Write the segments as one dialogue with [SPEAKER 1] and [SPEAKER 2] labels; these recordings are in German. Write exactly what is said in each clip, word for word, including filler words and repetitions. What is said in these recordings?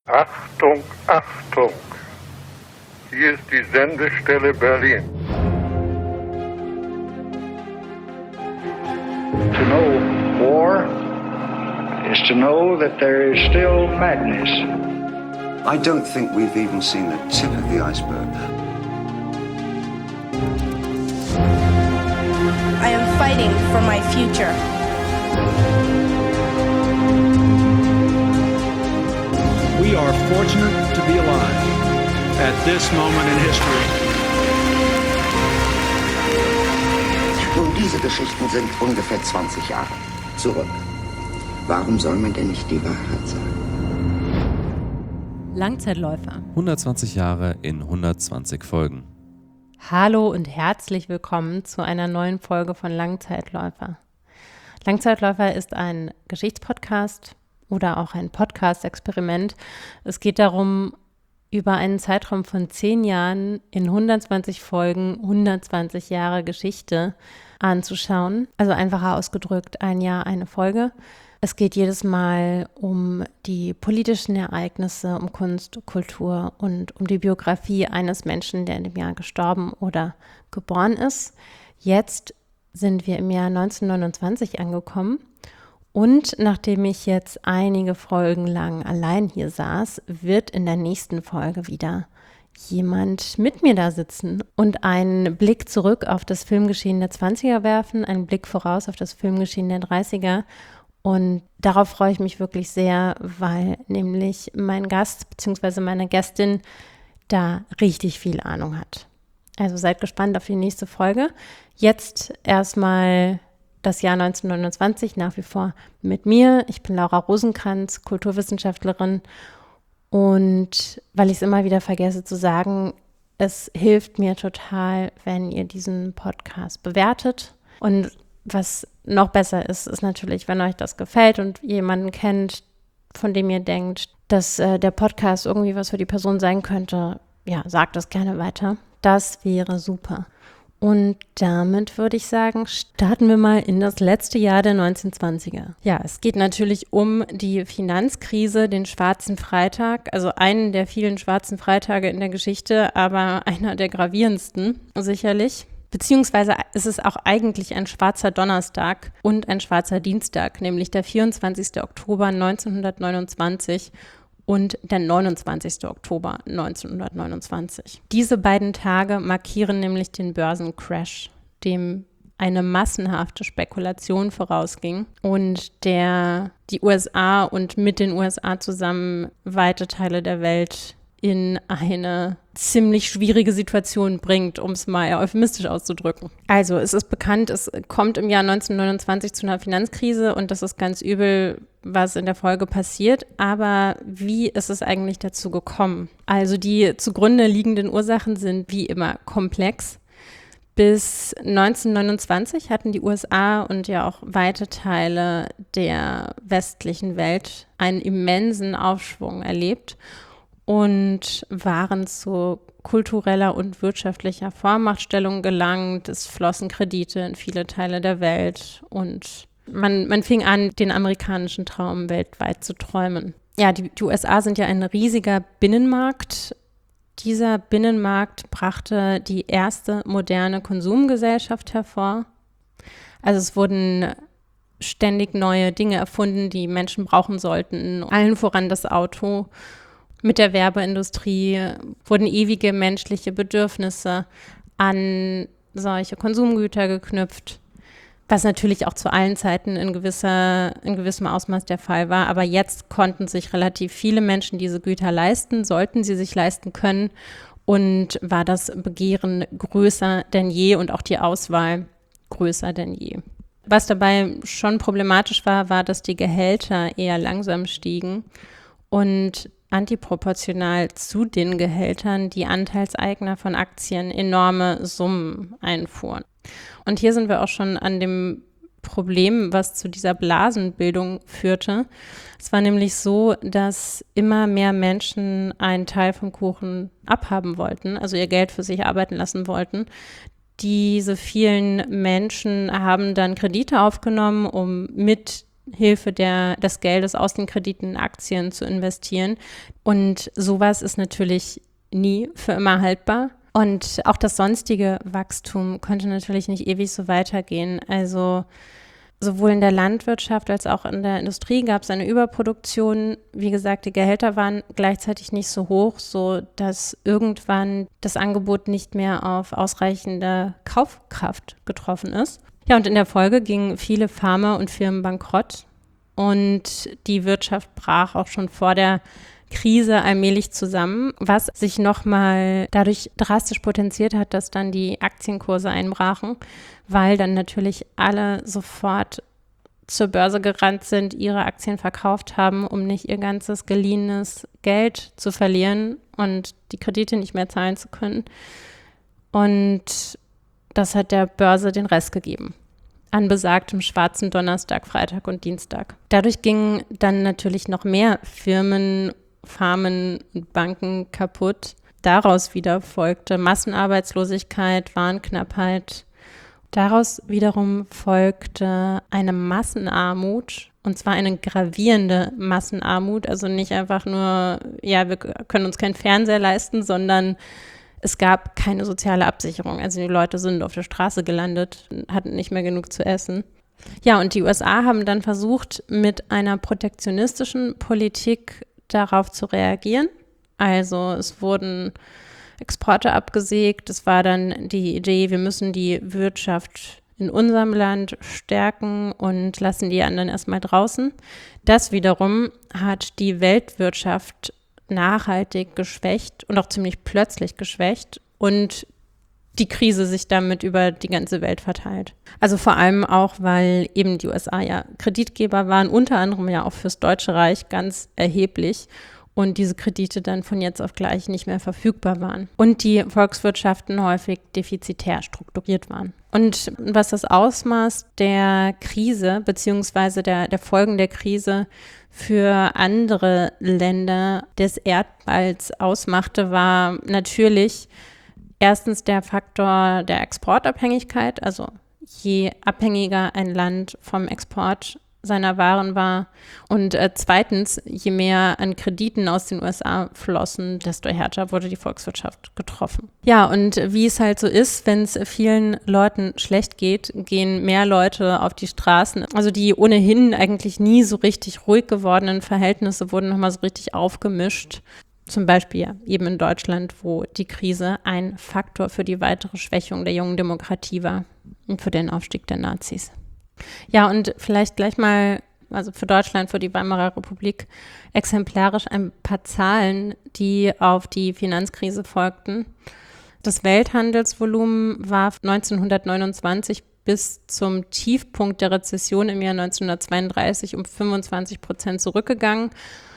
[SPEAKER 1] Achtung, Achtung! Hier ist die Sendestelle Berlin.
[SPEAKER 2] To know war is to know that there is still madness.
[SPEAKER 3] I don't think we've even seen the tip of the iceberg.
[SPEAKER 4] I am fighting for my future.
[SPEAKER 5] We are fortunate to be alive at this moment in history.
[SPEAKER 6] Nun, diese Geschichten sind ungefähr zwanzig Jahre zurück. Warum soll man denn nicht die Wahrheit sagen?
[SPEAKER 7] Langzeitläufer.
[SPEAKER 8] hundertzwanzig Jahre in hundertzwanzig Folgen.
[SPEAKER 7] Hallo und herzlich willkommen zu einer neuen Folge von Langzeitläufer. Langzeitläufer ist ein Geschichtspodcast oder auch ein Podcast-Experiment. Es geht darum, über einen Zeitraum von zehn Jahren in hundertzwanzig Folgen hundertzwanzig Jahre Geschichte anzuschauen. Also einfacher ausgedrückt, ein Jahr, eine Folge. Es geht jedes Mal um die politischen Ereignisse, um Kunst, Kultur und um die Biografie eines Menschen, der in dem Jahr gestorben oder geboren ist. Jetzt sind wir im Jahr neunzehnhundertneunundzwanzig angekommen. Und nachdem ich jetzt einige Folgen lang allein hier saß, wird in der nächsten Folge wieder jemand mit mir da sitzen und einen Blick zurück auf das Filmgeschehen der zwanziger werfen, einen Blick voraus auf das Filmgeschehen der dreißiger. Und darauf freue ich mich wirklich sehr, weil nämlich mein Gast bzw. meine Gästin da richtig viel Ahnung hat. Also seid gespannt auf die nächste Folge. Jetzt erstmal das Jahr neunzehnhundertneunundzwanzig nach wie vor mit mir. Ich bin Laura Rosenkranz, Kulturwissenschaftlerin. Und weil ich es immer wieder vergesse zu sagen, es hilft mir total, wenn ihr diesen Podcast bewertet. Und was noch besser ist, ist natürlich, wenn euch das gefällt und ihr jemanden kennt, von dem ihr denkt, dass äh, der Podcast irgendwie was für die Person sein könnte. Ja, sagt das gerne weiter. Das wäre super. Und damit würde ich sagen, starten wir mal in das letzte Jahr der neunzehnhundertzwanziger. Ja, es geht natürlich um die Finanzkrise, den Schwarzen Freitag, also einen der vielen Schwarzen Freitage in der Geschichte, aber einer der gravierendsten sicherlich. Beziehungsweise ist es auch eigentlich ein schwarzer Donnerstag und ein schwarzer Dienstag, nämlich der vierundzwanzigster Oktober neunzehnhundertneunundzwanzig und der neunundzwanzigster Oktober neunzehnhundertneunundzwanzig. Diese beiden Tage markieren nämlich den Börsencrash, dem eine massenhafte Spekulation vorausging und der die U S A und mit den U S A zusammen weite Teile der Welt in eine ziemlich schwierige Situation bringt, um es mal euphemistisch auszudrücken. Also es ist bekannt, es kommt im Jahr neunzehnhundertneunundzwanzig zu einer Finanzkrise und das ist ganz übel, was in der Folge passiert. Aber wie ist es eigentlich dazu gekommen? Also die zugrunde liegenden Ursachen sind wie immer komplex. Bis neunzehnhundertneunundzwanzig hatten die U S A und ja auch weite Teile der westlichen Welt einen immensen Aufschwung erlebt und waren zu kultureller und wirtschaftlicher Vormachtstellung gelangt. Es flossen Kredite in viele Teile der Welt und man, man fing an, den amerikanischen Traum weltweit zu träumen. Ja, die, die U S A sind ja ein riesiger Binnenmarkt. Dieser Binnenmarkt brachte die erste moderne Konsumgesellschaft hervor. Also es wurden ständig neue Dinge erfunden, die Menschen brauchen sollten. Allen voran das Auto. Mit der Werbeindustrie wurden ewige menschliche Bedürfnisse an solche Konsumgüter geknüpft, was natürlich auch zu allen Zeiten in gewisser, in gewissem Ausmaß der Fall war. Aber jetzt konnten sich relativ viele Menschen diese Güter leisten, sollten sie sich leisten können und war das Begehren größer denn je und auch die Auswahl größer denn je. Was dabei schon problematisch war, war, dass die Gehälter eher langsam stiegen und antiproportional zu den Gehältern die Anteilseigner von Aktien enorme Summen einfuhren. Und hier sind wir auch schon an dem Problem, was zu dieser Blasenbildung führte. Es war nämlich so, dass immer mehr Menschen einen Teil vom Kuchen abhaben wollten, also ihr Geld für sich arbeiten lassen wollten. Diese vielen Menschen haben dann Kredite aufgenommen, um mit Hilfe der, des Geldes aus den Krediten in Aktien zu investieren. Und sowas ist natürlich nie für immer haltbar. Und auch das sonstige Wachstum konnte natürlich nicht ewig so weitergehen. Also sowohl in der Landwirtschaft als auch in der Industrie gab es eine Überproduktion. Wie gesagt, die Gehälter waren gleichzeitig nicht so hoch, so dass irgendwann das Angebot nicht mehr auf ausreichende Kaufkraft getroffen ist. Ja, und in der Folge gingen viele Farmer und Firmen bankrott und die Wirtschaft brach auch schon vor der Krise allmählich zusammen, was sich nochmal dadurch drastisch potenziert hat, dass dann die Aktienkurse einbrachen, weil dann natürlich alle sofort zur Börse gerannt sind, ihre Aktien verkauft haben, um nicht ihr ganzes geliehenes Geld zu verlieren und die Kredite nicht mehr zahlen zu können. Und das hat der Börse den Rest gegeben. An besagtem schwarzen Donnerstag, Freitag und Dienstag. Dadurch gingen dann natürlich noch mehr Firmen, Farmen und Banken kaputt. Daraus wieder folgte Massenarbeitslosigkeit, Warenknappheit. Daraus wiederum folgte eine Massenarmut, und zwar eine gravierende Massenarmut. Also nicht einfach nur, ja, wir können uns keinen Fernseher leisten, sondern es gab keine soziale Absicherung. Also die Leute sind auf der Straße gelandet, hatten nicht mehr genug zu essen. Ja, und die U S A haben dann versucht, mit einer protektionistischen Politik darauf zu reagieren. Also es wurden Exporte abgesägt. Es war dann die Idee, wir müssen die Wirtschaft in unserem Land stärken und lassen die anderen erstmal draußen. Das wiederum hat die Weltwirtschaft nachhaltig geschwächt und auch ziemlich plötzlich geschwächt und die Krise sich damit über die ganze Welt verteilt. Also vor allem auch, weil eben die U S A ja Kreditgeber waren, unter anderem ja auch fürs Deutsche Reich ganz erheblich und diese Kredite dann von jetzt auf gleich nicht mehr verfügbar waren und die Volkswirtschaften häufig defizitär strukturiert waren. Und was das Ausmaß der Krise beziehungsweise der, der Folgen der Krise für andere Länder des Erdballs ausmachte, war natürlich erstens der Faktor der Exportabhängigkeit. Also je abhängiger ein Land vom Export seiner Waren war und äh, zweitens, je mehr an Krediten aus den U S A flossen, desto härter wurde die Volkswirtschaft getroffen. Ja, und wie es halt so ist, wenn es vielen Leuten schlecht geht, gehen mehr Leute auf die Straßen. Also die ohnehin eigentlich nie so richtig ruhig gewordenen Verhältnisse wurden nochmal so richtig aufgemischt. Zum Beispiel ja, eben in Deutschland, wo die Krise ein Faktor für die weitere Schwächung der jungen Demokratie war und für den Aufstieg der Nazis. Ja, und vielleicht gleich mal, also für Deutschland, für die Weimarer Republik, exemplarisch ein paar Zahlen, die auf die Finanzkrise folgten. Das Welthandelsvolumen war neunzehnhundertneunundzwanzig bis zum Tiefpunkt der Rezession im Jahr neunzehnhundertzweiunddreißig um fünfundzwanzig Prozent zurückgegangen.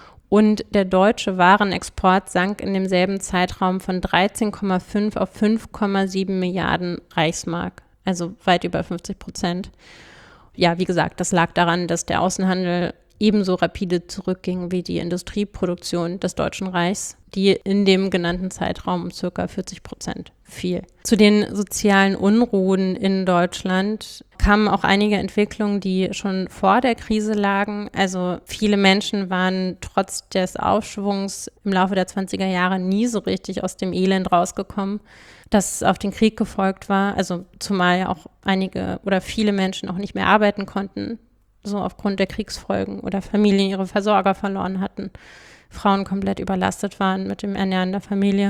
[SPEAKER 7] Und der deutsche Warenexport sank in demselben Zeitraum von dreizehn Komma fünf auf fünf Komma sieben Milliarden Reichsmark, also weit über fünfzig Prozent. Ja, wie gesagt, das lag daran, dass der Außenhandel ebenso rapide zurückging wie die Industrieproduktion des Deutschen Reichs, die in dem genannten Zeitraum um circa vierzig Prozent fiel. Zu den sozialen Unruhen in Deutschland kamen auch einige Entwicklungen, die schon vor der Krise lagen. Also viele Menschen waren trotz des Aufschwungs im Laufe der zwanziger Jahre nie so richtig aus dem Elend rausgekommen, das auf den Krieg gefolgt war. Also zumal ja auch einige oder viele Menschen auch nicht mehr arbeiten konnten, so aufgrund der Kriegsfolgen oder Familien ihre Versorger verloren hatten, Frauen komplett überlastet waren mit dem Ernähren der Familie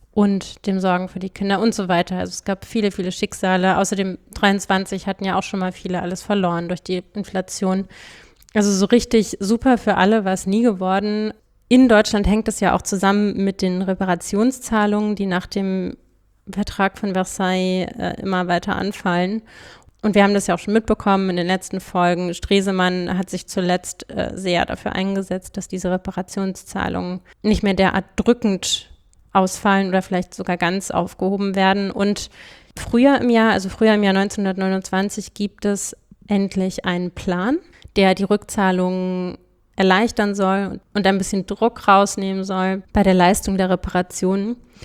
[SPEAKER 7] und dem Sorgen für die Kinder und so weiter. Also es gab viele, viele Schicksale. Außerdem dreiundzwanzig hatten ja auch schon mal viele alles verloren durch die Inflation. Also so richtig super für alle war es nie geworden. In Deutschland hängt es ja auch zusammen mit den Reparationszahlungen, die nach dem Vertrag von Versailles äh, immer weiter anfallen. Und wir haben das ja auch schon mitbekommen in den letzten Folgen. Stresemann hat sich zuletzt äh, sehr dafür eingesetzt, dass diese Reparationszahlungen nicht mehr derart drückend ausfallen oder vielleicht sogar ganz aufgehoben werden. Und früher im Jahr, also früher im Jahr neunzehnhundertneunundzwanzig, gibt es endlich einen Plan, der die Rückzahlungen erleichtern soll und ein bisschen Druck rausnehmen soll bei der Leistung der Reparationen.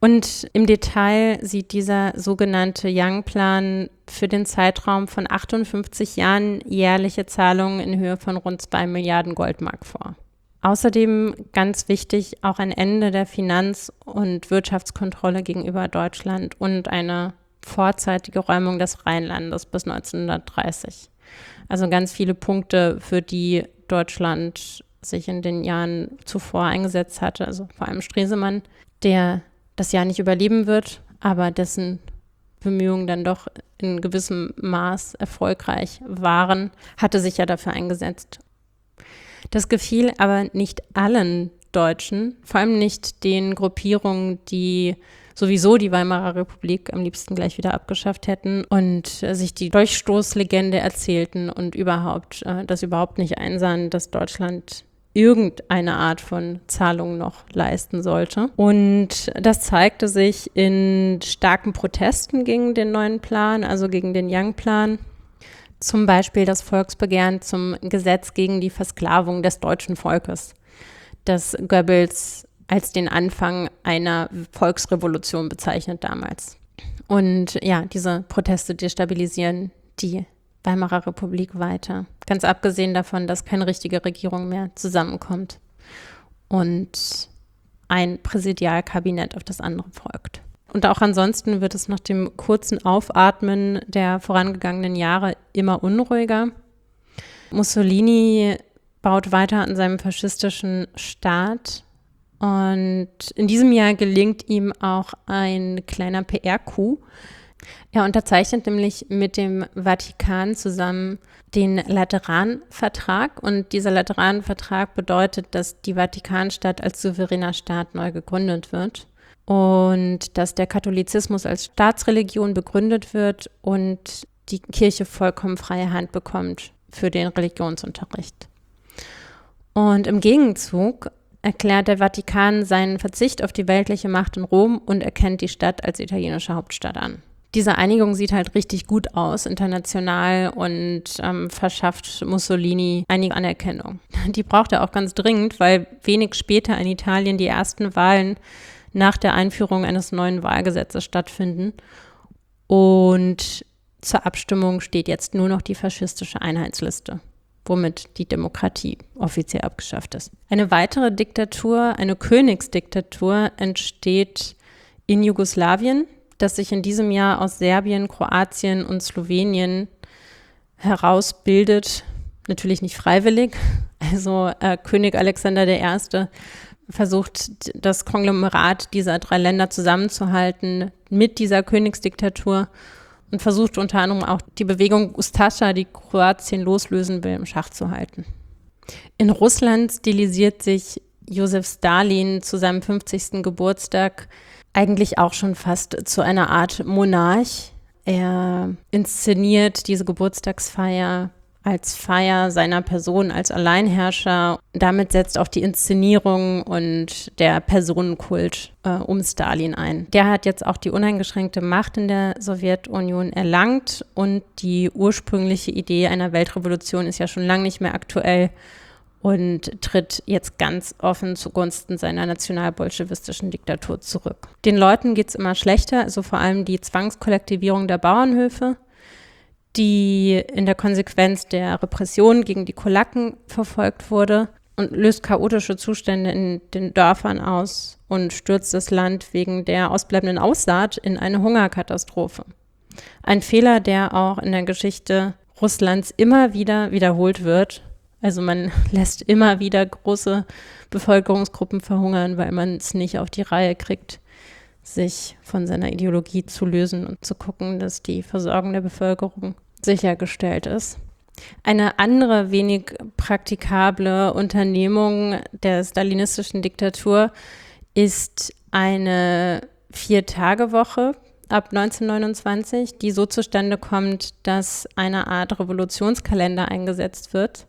[SPEAKER 7] Und im Detail sieht dieser sogenannte Young-Plan für den Zeitraum von achtundfünfzig Jahren jährliche Zahlungen in Höhe von rund zwei Milliarden Goldmark vor. Außerdem ganz wichtig auch ein Ende der Finanz- und Wirtschaftskontrolle gegenüber Deutschland und eine vorzeitige Räumung des Rheinlandes bis neunzehnhundertdreißig. Also ganz viele Punkte, für die Deutschland sich in den Jahren zuvor eingesetzt hatte, also vor allem Stresemann, der das Jahr nicht überleben wird, aber dessen Bemühungen dann doch in gewissem Maß erfolgreich waren, hatte sich ja dafür eingesetzt. Das gefiel aber nicht allen Deutschen, vor allem nicht den Gruppierungen, die sowieso die Weimarer Republik am liebsten gleich wieder abgeschafft hätten und äh, sich die Durchstoßlegende erzählten und überhaupt äh, das überhaupt nicht einsahen, dass Deutschland irgendeine Art von Zahlung noch leisten sollte. Und das zeigte sich in starken Protesten gegen den neuen Plan, also gegen den Young-Plan. Zum Beispiel das Volksbegehren zum Gesetz gegen die Versklavung des deutschen Volkes, das Goebbels als den Anfang einer Volksrevolution bezeichnet damals. Und ja, diese Proteste destabilisieren die Weimarer Republik weiter. Ganz abgesehen davon, dass keine richtige Regierung mehr zusammenkommt und ein Präsidialkabinett auf das andere folgt. Und auch ansonsten wird es nach dem kurzen Aufatmen der vorangegangenen Jahre immer unruhiger. Mussolini baut weiter an seinem faschistischen Staat und in diesem Jahr gelingt ihm auch ein kleiner P R-Coup. Er unterzeichnet nämlich mit dem Vatikan zusammen den Lateranvertrag und dieser Lateranvertrag bedeutet, dass die Vatikanstadt als souveräner Staat neu gegründet wird und dass der Katholizismus als Staatsreligion begründet wird und die Kirche vollkommen freie Hand bekommt für den Religionsunterricht. Und im Gegenzug erklärt der Vatikan seinen Verzicht auf die weltliche Macht in Rom und erkennt die Stadt als italienische Hauptstadt an. Diese Einigung sieht halt richtig gut aus, international, und ähm, verschafft Mussolini einige Anerkennung. Die braucht er auch ganz dringend, weil wenig später in Italien die ersten Wahlen nach der Einführung eines neuen Wahlgesetzes stattfinden. Und zur Abstimmung steht jetzt nur noch die faschistische Einheitsliste, womit die Demokratie offiziell abgeschafft ist. Eine weitere Diktatur, eine Königsdiktatur, entsteht in Jugoslawien, das sich in diesem Jahr aus Serbien, Kroatien und Slowenien herausbildet. Natürlich nicht freiwillig. Also äh, König Alexander der Erste versucht, das Konglomerat dieser drei Länder zusammenzuhalten mit dieser Königsdiktatur und versucht unter anderem auch die Bewegung Ustascha, die Kroatien loslösen will, im Schach zu halten. In Russland stilisiert sich Josef Stalin zu seinem fünfzigsten Geburtstag eigentlich auch schon fast zu einer Art Monarch. Er inszeniert diese Geburtstagsfeier als Feier seiner Person als Alleinherrscher. Damit setzt auch die Inszenierung und der Personenkult äh, um Stalin ein. Der hat jetzt auch die uneingeschränkte Macht in der Sowjetunion erlangt und die ursprüngliche Idee einer Weltrevolution ist ja schon lange nicht mehr aktuell und tritt jetzt ganz offen zugunsten seiner nationalbolschewistischen Diktatur zurück. Den Leuten geht es immer schlechter, also vor allem die Zwangskollektivierung der Bauernhöfe, die in der Konsequenz der Repression gegen die Kolaken verfolgt wurde und löst chaotische Zustände in den Dörfern aus und stürzt das Land wegen der ausbleibenden Aussaat in eine Hungerkatastrophe. Ein Fehler, der auch in der Geschichte Russlands immer wieder wiederholt wird. Also man lässt immer wieder große Bevölkerungsgruppen verhungern, weil man es nicht auf die Reihe kriegt, sich von seiner Ideologie zu lösen und zu gucken, dass die Versorgung der Bevölkerung sichergestellt ist. Eine andere wenig praktikable Unternehmung der stalinistischen Diktatur ist eine Vier-Tage-Woche ab neunzehnhundertneunundzwanzig, die so zustande kommt, dass eine Art Revolutionskalender eingesetzt wird.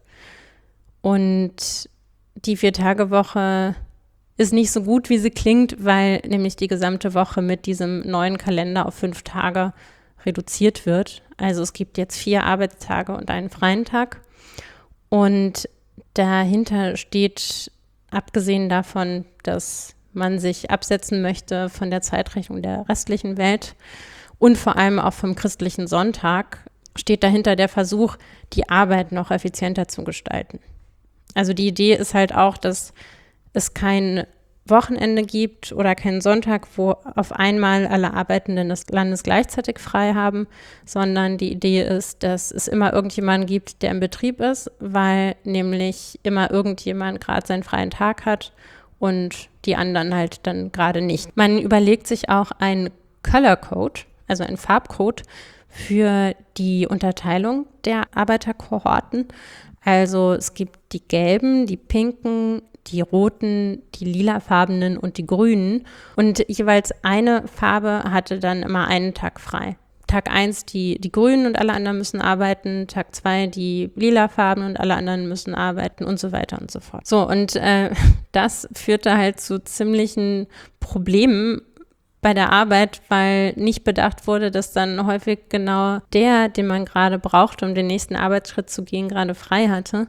[SPEAKER 7] Und die Vier-Tage-Woche ist nicht so gut, wie sie klingt, weil nämlich die gesamte Woche mit diesem neuen Kalender auf fünf Tage reduziert wird. Also es gibt jetzt vier Arbeitstage und einen freien Tag. Und dahinter steht, abgesehen davon, dass man sich absetzen möchte von der Zeitrechnung der restlichen Welt und vor allem auch vom christlichen Sonntag, steht dahinter der Versuch, die Arbeit noch effizienter zu gestalten. Also die Idee ist halt auch, dass es kein Wochenende gibt oder keinen Sonntag, wo auf einmal alle Arbeitenden des Landes gleichzeitig frei haben, sondern die Idee ist, dass es immer irgendjemanden gibt, der im Betrieb ist, weil nämlich immer irgendjemand gerade seinen freien Tag hat und die anderen halt dann gerade nicht. Man überlegt sich auch einen Color Code, also einen Farbcode für die Unterteilung der Arbeiterkohorten. Also es gibt die gelben, die pinken, die roten, die lilafarbenen und die grünen. Und jeweils eine Farbe hatte dann immer einen Tag frei. Tag eins die, die Grünen und alle anderen müssen arbeiten, Tag zwei die lilafarbenen und alle anderen müssen arbeiten und so weiter und so fort. So, und äh, das führte halt zu ziemlichen Problemen bei der Arbeit, weil nicht bedacht wurde, dass dann häufig genau der, den man gerade brauchte, um den nächsten Arbeitsschritt zu gehen, gerade frei hatte.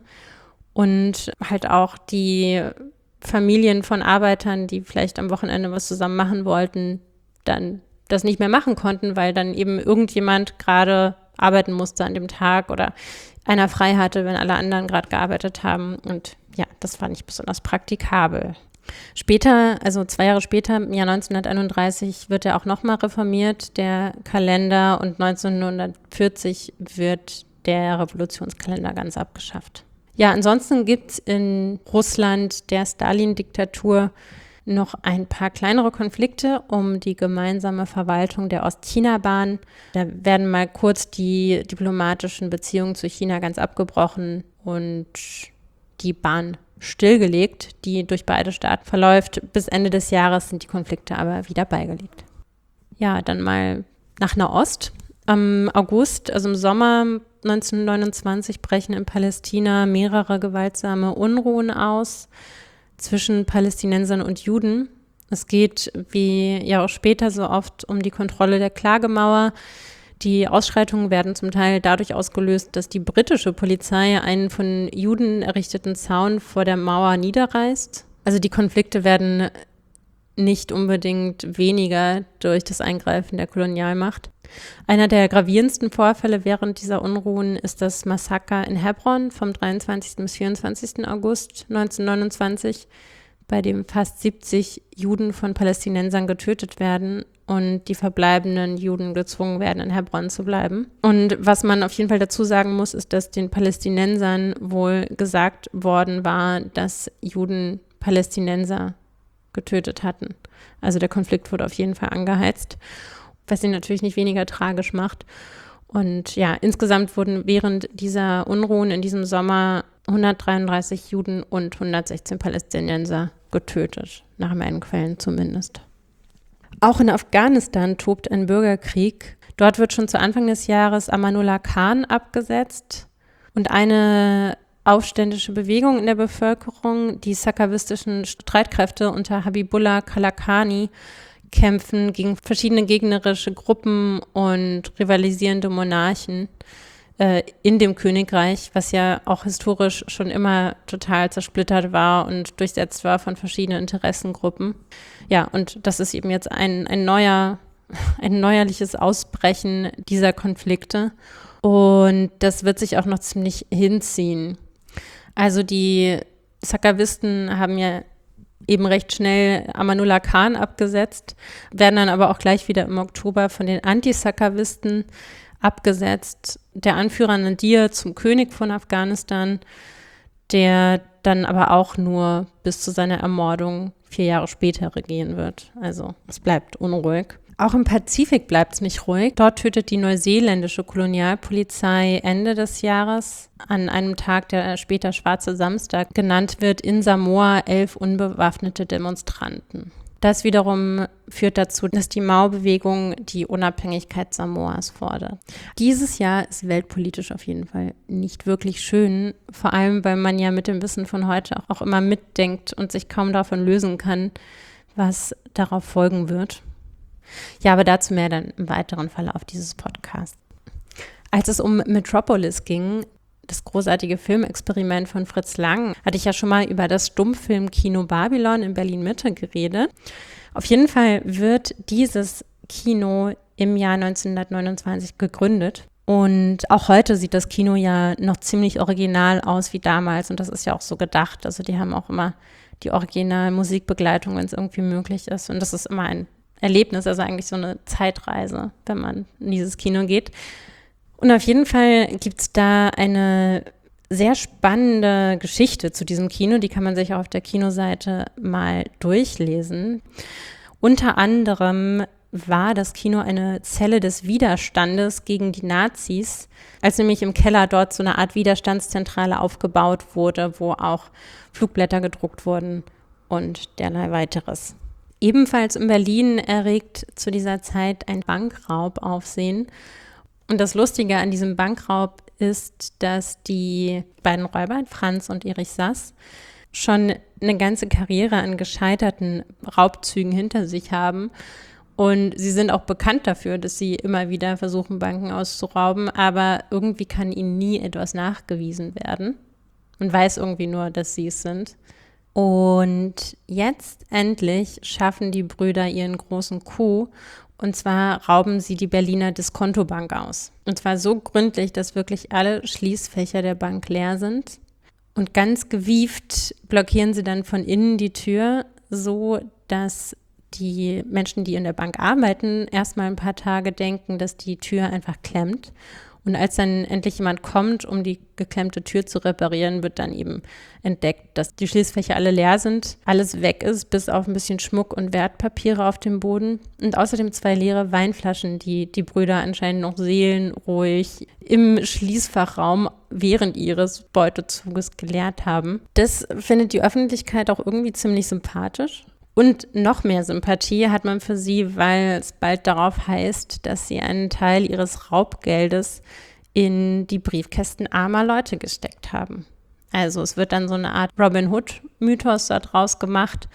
[SPEAKER 7] Und halt auch die Familien von Arbeitern, die vielleicht am Wochenende was zusammen machen wollten, dann das nicht mehr machen konnten, weil dann eben irgendjemand gerade arbeiten musste an dem Tag oder einer frei hatte, wenn alle anderen gerade gearbeitet haben. Und ja, das war nicht besonders praktikabel. Später, also zwei Jahre später, im Jahr neunzehnhunderteinunddreißig, wird er auch nochmal reformiert, der Kalender, und neunzehnhundertvierzig wird der Revolutionskalender ganz abgeschafft. Ja, ansonsten gibt es in Russland der Stalin-Diktatur noch ein paar kleinere Konflikte um die gemeinsame Verwaltung der Ostchina-Bahn. Da werden mal kurz die diplomatischen Beziehungen zu China ganz abgebrochen und die Bahn stillgelegt, die durch beide Staaten verläuft. Bis Ende des Jahres sind die Konflikte aber wieder beigelegt. Ja, dann mal nach Nahost. Am August, also im Sommer neunzehnhundertneunundzwanzig, brechen in Palästina mehrere gewaltsame Unruhen aus zwischen Palästinensern und Juden. Es geht, wie ja auch später so oft, um die Kontrolle der Klagemauer. Die Ausschreitungen werden zum Teil dadurch ausgelöst, dass die britische Polizei einen von Juden errichteten Zaun vor der Mauer niederreißt. Also die Konflikte werden nicht unbedingt weniger durch das Eingreifen der Kolonialmacht. Einer der gravierendsten Vorfälle während dieser Unruhen ist das Massaker in Hebron vom dreiundzwanzigsten bis vierundzwanzigsten August neunzehnhundertneunundzwanzig, bei dem fast siebzig Juden von Palästinensern getötet werden und die verbleibenden Juden gezwungen werden, in Hebron zu bleiben. Und was man auf jeden Fall dazu sagen muss, ist, dass den Palästinensern wohl gesagt worden war, dass Juden Palästinenser getötet hatten. Also der Konflikt wurde auf jeden Fall angeheizt, was ihn natürlich nicht weniger tragisch macht. Und ja, insgesamt wurden während dieser Unruhen in diesem Sommer hundertdreiunddreißig Juden und hundertsechzehn Palästinenser getötet, nach meinen Quellen zumindest. Auch in Afghanistan tobt ein Bürgerkrieg. Dort wird schon zu Anfang des Jahres Amanullah Khan abgesetzt und eine aufständische Bewegung in der Bevölkerung, die sakawistischen Streitkräfte unter Habibullah Kalakani, kämpfen gegen verschiedene gegnerische Gruppen und rivalisierende Monarchen äh, in dem Königreich, was ja auch historisch schon immer total zersplittert war und durchsetzt war von verschiedenen Interessengruppen. Ja, und das ist eben jetzt ein, ein neuer, ein neuerliches Ausbrechen dieser Konflikte. Und das wird sich auch noch ziemlich hinziehen. Also die Sakawisten haben ja eben recht schnell Amanullah Khan abgesetzt, werden dann aber auch gleich wieder im Oktober von den Anti-Sakawisten abgesetzt. Der Anführer Nadir zum König von Afghanistan, der dann aber auch nur bis zu seiner Ermordung vier Jahre später regieren wird. Also es bleibt unruhig. Auch im Pazifik bleibt es nicht ruhig. Dort tötet die neuseeländische Kolonialpolizei Ende des Jahres an einem Tag, der später Schwarze Samstag genannt wird, in Samoa elf unbewaffnete Demonstranten. Das wiederum führt dazu, dass die Mao-Bewegung die Unabhängigkeit Samoas fordert. Dieses Jahr ist weltpolitisch auf jeden Fall nicht wirklich schön, vor allem weil man ja mit dem Wissen von heute auch immer mitdenkt und sich kaum davon lösen kann, was darauf folgen wird. Ja, aber dazu mehr dann im weiteren Verlauf dieses Podcasts. Als es um Metropolis ging, das großartige Filmexperiment von Fritz Lang, hatte ich ja schon mal über das Stummfilmkino Babylon in Berlin-Mitte geredet. Auf jeden Fall wird dieses Kino im Jahr neunzehnhundertneunundzwanzig gegründet. Und auch heute sieht das Kino ja noch ziemlich original aus wie damals. Und das ist ja auch so gedacht. Also die haben auch immer die Original-Musikbegleitung, wenn es irgendwie möglich ist. Und das ist immer ein Erlebnis, also eigentlich so eine Zeitreise, wenn man in dieses Kino geht. Und auf jeden Fall gibt es da eine sehr spannende Geschichte zu diesem Kino. Die kann man sich auch auf der Kinoseite mal durchlesen. Unter anderem war das Kino eine Zelle des Widerstandes gegen die Nazis, als nämlich im Keller dort so eine Art Widerstandszentrale aufgebaut wurde, wo auch Flugblätter gedruckt wurden und derlei weiteres. Ebenfalls in Berlin erregt zu dieser Zeit ein Bankraub Aufsehen. Und das Lustige an diesem Bankraub ist, dass die beiden Räuber, Franz und Erich Sass, schon eine ganze Karriere an gescheiterten Raubzügen hinter sich haben. Und sie sind auch bekannt dafür, dass sie immer wieder versuchen, Banken auszurauben, aber irgendwie kann ihnen nie etwas nachgewiesen werden. Man weiß irgendwie nur, dass sie es sind. Und jetzt endlich schaffen die Brüder ihren großen Coup. Und zwar rauben sie die Berliner Diskontobank aus. Und zwar so gründlich, dass wirklich alle Schließfächer der Bank leer sind. Und ganz gewieft blockieren sie dann von innen die Tür, so dass die Menschen, die in der Bank arbeiten, erstmal ein paar Tage denken, dass die Tür einfach klemmt. Und als dann endlich jemand kommt, um die geklemmte Tür zu reparieren, wird dann eben entdeckt, dass die Schließfächer alle leer sind, alles weg ist, bis auf ein bisschen Schmuck und Wertpapiere auf dem Boden. Und außerdem zwei leere Weinflaschen, die die Brüder anscheinend noch seelenruhig im Schließfachraum während ihres Beutezuges geleert haben. Das findet die Öffentlichkeit auch irgendwie ziemlich sympathisch. Und noch mehr Sympathie hat man für sie, weil es bald darauf heißt, dass sie einen Teil ihres Raubgeldes in die Briefkästen armer Leute gesteckt haben. Also es wird dann so eine Art Robin Hood-Mythos daraus gemacht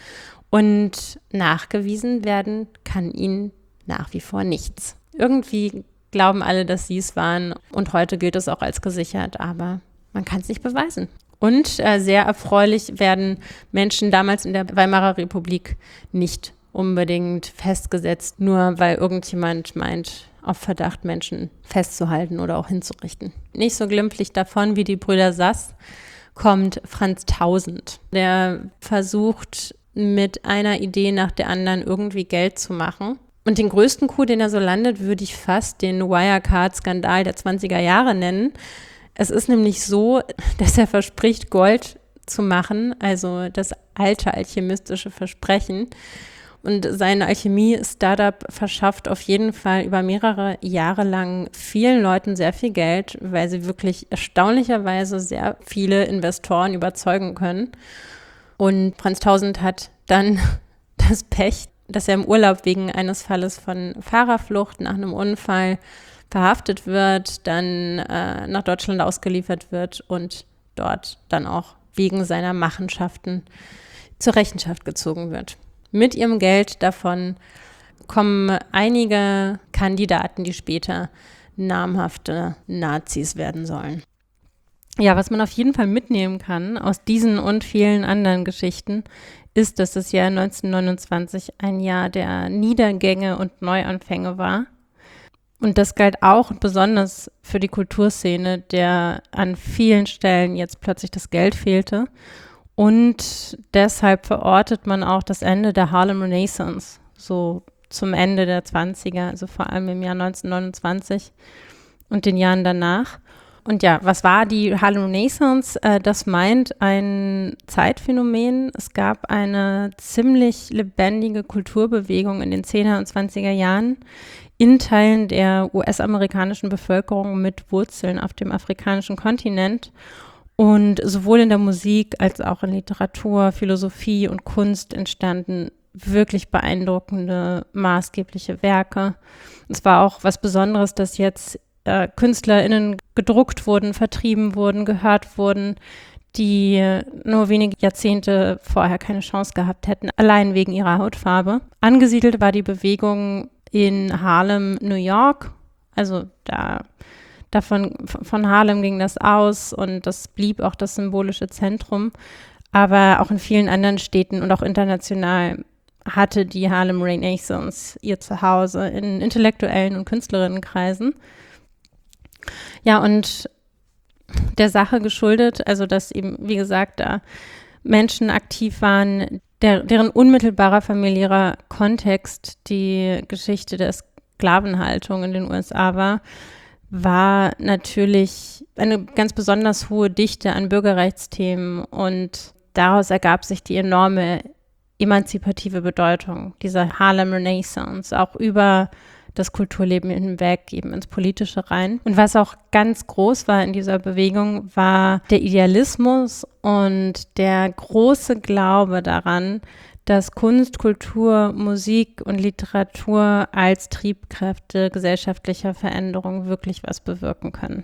[SPEAKER 7] und nachgewiesen werden kann ihnen nach wie vor nichts. Irgendwie glauben alle, dass sie es waren und heute gilt es auch als gesichert, aber man kann es nicht beweisen. Und äh, sehr erfreulich werden Menschen damals in der Weimarer Republik nicht unbedingt festgesetzt, nur weil irgendjemand meint, auf Verdacht Menschen festzuhalten oder auch hinzurichten. Nicht so glimpflich davon wie die Brüder Sass kommt Franz Tausend. Der versucht mit einer Idee nach der anderen irgendwie Geld zu machen. Und den größten Coup, den er so landet, würde ich fast den Wirecard-Skandal der zwanziger Jahre nennen. Es ist nämlich so, dass er verspricht, Gold zu machen, also das alte alchemistische Versprechen. Und sein Alchemie-Startup verschafft auf jeden Fall über mehrere Jahre lang vielen Leuten sehr viel Geld, weil sie wirklich erstaunlicherweise sehr viele Investoren überzeugen können. Und Franz Tausend hat dann das Pech, dass er im Urlaub wegen eines Falles von Fahrerflucht nach einem Unfall verhaftet wird, dann äh, nach Deutschland ausgeliefert wird und dort dann auch wegen seiner Machenschaften zur Rechenschaft gezogen wird. Mit ihrem Geld davon kommen einige Kandidaten, die später namhafte Nazis werden sollen. Ja, was man auf jeden Fall mitnehmen kann aus diesen und vielen anderen Geschichten, ist, dass das Jahr neunzehnhundertneunundzwanzig ein Jahr der Niedergänge und Neuanfänge war. Und das galt auch besonders für die Kulturszene, der an vielen Stellen jetzt plötzlich das Geld fehlte. Und deshalb verortet man auch das Ende der Harlem Renaissance, so zum Ende der zwanziger, also vor allem im Jahr neunzehnhundertneunundzwanzig und den Jahren danach. Und ja, was war die Harlem Renaissance? Äh, das meint ein Zeitphänomen. Es gab eine ziemlich lebendige Kulturbewegung in den zehner und zwanziger Jahren in Teilen der U S-amerikanischen Bevölkerung mit Wurzeln auf dem afrikanischen Kontinent. Und sowohl in der Musik als auch in Literatur, Philosophie und Kunst entstanden wirklich beeindruckende, maßgebliche Werke. Es war auch was Besonderes, dass jetzt äh, KünstlerInnen gedruckt wurden, vertrieben wurden, gehört wurden, die nur wenige Jahrzehnte vorher keine Chance gehabt hätten, allein wegen ihrer Hautfarbe. Angesiedelt war die Bewegung in Harlem, New York. Also da Davon, von Harlem ging das aus und das blieb auch das symbolische Zentrum. Aber auch in vielen anderen Städten und auch international hatte die Harlem Renaissance ihr Zuhause in intellektuellen und Künstlerinnenkreisen. Ja, und der Sache geschuldet, also dass eben, wie gesagt, da Menschen aktiv waren, der, deren unmittelbarer familiärer Kontext die Geschichte der Sklavenhaltung in den U S A war, war natürlich eine ganz besonders hohe Dichte an Bürgerrechtsthemen und daraus ergab sich die enorme emanzipative Bedeutung dieser Harlem Renaissance, auch über das Kulturleben hinweg, eben ins Politische rein. Und was auch ganz groß war in dieser Bewegung, war der Idealismus und der große Glaube daran, dass Kunst, Kultur, Musik und Literatur als Triebkräfte gesellschaftlicher Veränderung wirklich was bewirken können.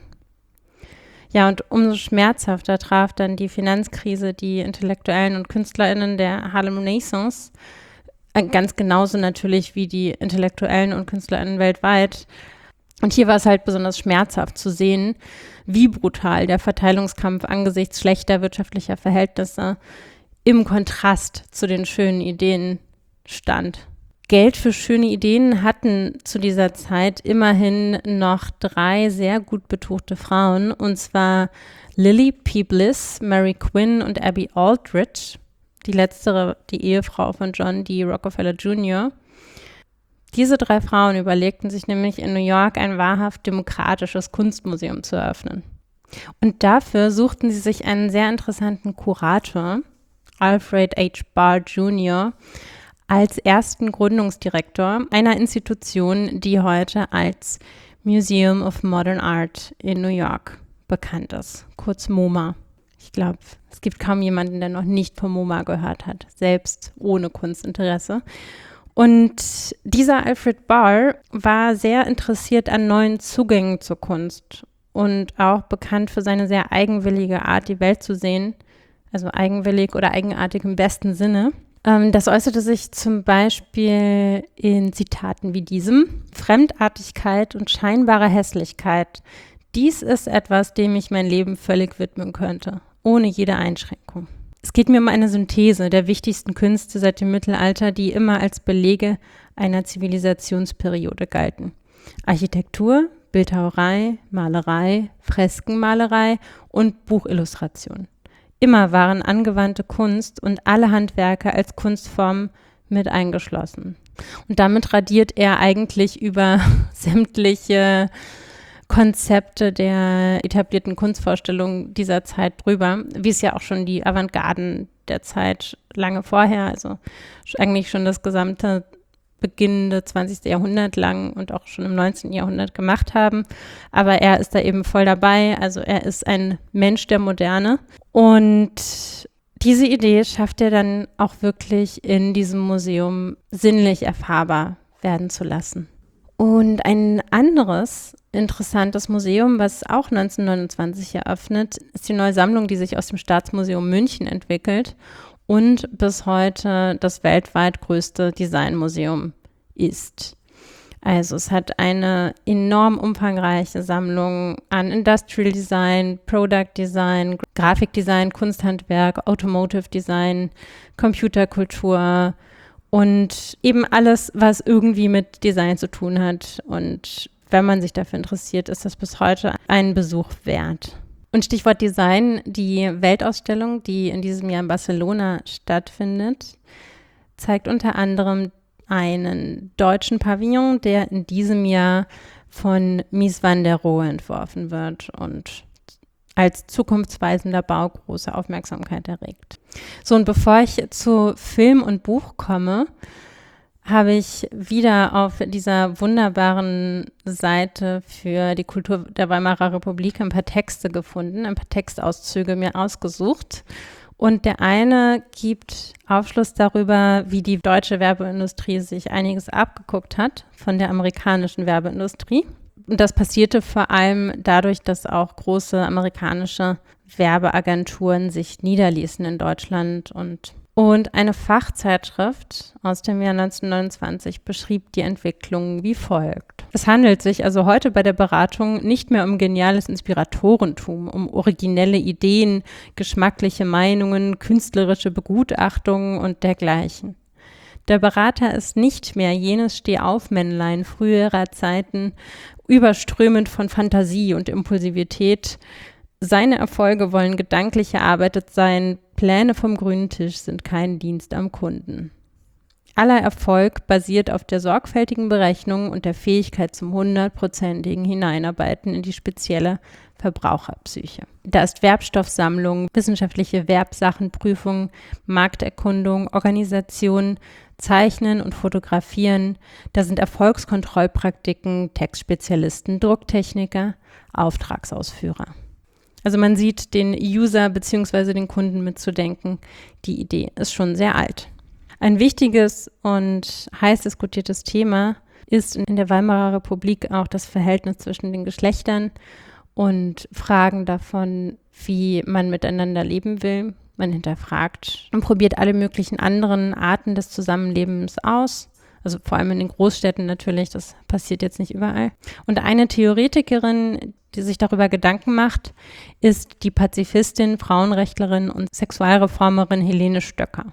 [SPEAKER 7] Ja, und umso schmerzhafter traf dann die Finanzkrise die Intellektuellen und KünstlerInnen der Harlem Renaissance, ganz genauso natürlich wie die Intellektuellen und KünstlerInnen weltweit. Und hier war es halt besonders schmerzhaft zu sehen, wie brutal der Verteilungskampf angesichts schlechter wirtschaftlicher Verhältnisse im Kontrast zu den schönen Ideen stand. Geld für schöne Ideen hatten zu dieser Zeit immerhin noch drei sehr gut betuchte Frauen, und zwar Lily P. Bliss, Mary Quinn und Abby Aldrich. Die letztere, die Ehefrau von John D. Rockefeller Junior Diese drei Frauen überlegten sich nämlich in New York ein wahrhaft demokratisches Kunstmuseum zu eröffnen. Und dafür suchten sie sich einen sehr interessanten Kurator, Alfred H. Barr Junior, als ersten Gründungsdirektor einer Institution, die heute als Museum of Modern Art in New York bekannt ist, kurz MoMA. Ich glaube, es gibt kaum jemanden, der noch nicht von MoMA gehört hat, selbst ohne Kunstinteresse. Und dieser Alfred Barr war sehr interessiert an neuen Zugängen zur Kunst und auch bekannt für seine sehr eigenwillige Art, die Welt zu sehen, also eigenwillig oder eigenartig im besten Sinne. Ähm, das äußerte sich zum Beispiel in Zitaten wie diesem: Fremdartigkeit und scheinbare Hässlichkeit, dies ist etwas, dem ich mein Leben völlig widmen könnte, ohne jede Einschränkung. Es geht mir um eine Synthese der wichtigsten Künste seit dem Mittelalter, die immer als Belege einer Zivilisationsperiode galten. Architektur, Bildhauerei, Malerei, Freskenmalerei und Buchillustration. Immer waren angewandte Kunst und alle Handwerke als Kunstform mit eingeschlossen. Und damit radiert er eigentlich über sämtliche Konzepte der etablierten Kunstvorstellungen dieser Zeit drüber, wie es ja auch schon die Avantgarden der Zeit lange vorher, also eigentlich schon das gesamte beginnende zwanzigste Jahrhundert lang und auch schon im neunzehnten Jahrhundert gemacht haben. Aber er ist da eben voll dabei, also er ist ein Mensch der Moderne. Und diese Idee schafft er dann auch wirklich in diesem Museum sinnlich erfahrbar werden zu lassen. Und ein anderes interessantes Museum, was auch neunzehnhundertneunundzwanzig eröffnet, ist die neue Sammlung, die sich aus dem Staatsmuseum München entwickelt und bis heute das weltweit größte Designmuseum ist. Also es hat eine enorm umfangreiche Sammlung an Industrial Design, Product Design, Grafikdesign, Kunsthandwerk, Automotive Design, Computerkultur und eben alles, was irgendwie mit Design zu tun hat. Und wenn man sich dafür interessiert, ist das bis heute einen Besuch wert. Und Stichwort Design, die Weltausstellung, die in diesem Jahr in Barcelona stattfindet, zeigt unter anderem einen deutschen Pavillon, der in diesem Jahr von Mies van der Rohe entworfen wird und als zukunftsweisender Bau große Aufmerksamkeit erregt. So, und bevor ich zu Film und Buch komme, habe ich wieder auf dieser wunderbaren Seite für die Kultur der Weimarer Republik ein paar Texte gefunden, ein paar Textauszüge mir ausgesucht. Und der eine gibt Aufschluss darüber, wie die deutsche Werbeindustrie sich einiges abgeguckt hat von der amerikanischen Werbeindustrie. Und das passierte vor allem dadurch, dass auch große amerikanische Werbeagenturen sich niederließen in Deutschland und Und eine Fachzeitschrift aus dem Jahr neunzehnhundertneunundzwanzig beschrieb die Entwicklung wie folgt. Es handelt sich also heute bei der Beratung nicht mehr um geniales Inspiratorentum, um originelle Ideen, geschmackliche Meinungen, künstlerische Begutachtungen und dergleichen. Der Berater ist nicht mehr jenes Stehaufmännlein früherer Zeiten, überströmend von Fantasie und Impulsivität. Seine Erfolge wollen gedanklich erarbeitet sein, Pläne vom grünen Tisch sind kein Dienst am Kunden. Aller Erfolg basiert auf der sorgfältigen Berechnung und der Fähigkeit zum hundertprozentigen Hineinarbeiten in die spezielle Verbraucherpsyche. Da ist Verbstoffsammlung, wissenschaftliche Verbsachenprüfung, Markterkundung, Organisation, Zeichnen und Fotografieren. Da sind Erfolgskontrollpraktiken, Textspezialisten, Drucktechniker, Auftragsausführer. Also man sieht den User bzw. den Kunden mitzudenken. Die Idee ist schon sehr alt. Ein wichtiges und heiß diskutiertes Thema ist in der Weimarer Republik auch das Verhältnis zwischen den Geschlechtern und Fragen davon, wie man miteinander leben will. Man hinterfragt und probiert alle möglichen anderen Arten des Zusammenlebens aus. Also vor allem in den Großstädten natürlich, das passiert jetzt nicht überall. Und eine Theoretikerin, die sich darüber Gedanken macht, ist die Pazifistin, Frauenrechtlerin und Sexualreformerin Helene Stöcker.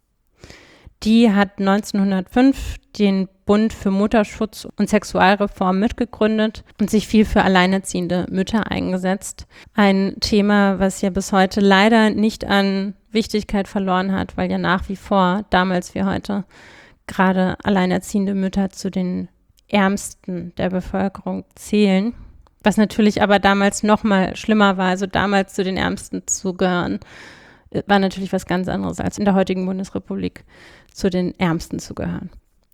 [SPEAKER 7] Die hat neunzehnhundertfünf den Bund für Mutterschutz und Sexualreform mitgegründet und sich viel für alleinerziehende Mütter eingesetzt. Ein Thema, was ja bis heute leider nicht an Wichtigkeit verloren hat, weil ja nach wie vor, damals wie heute, gerade alleinerziehende Mütter zu den Ärmsten der Bevölkerung zählen. Was natürlich aber damals noch mal schlimmer war, also damals zu den Ärmsten zu gehören, war natürlich was ganz anderes als in der heutigen Bundesrepublik zu den Ärmsten zu gehören.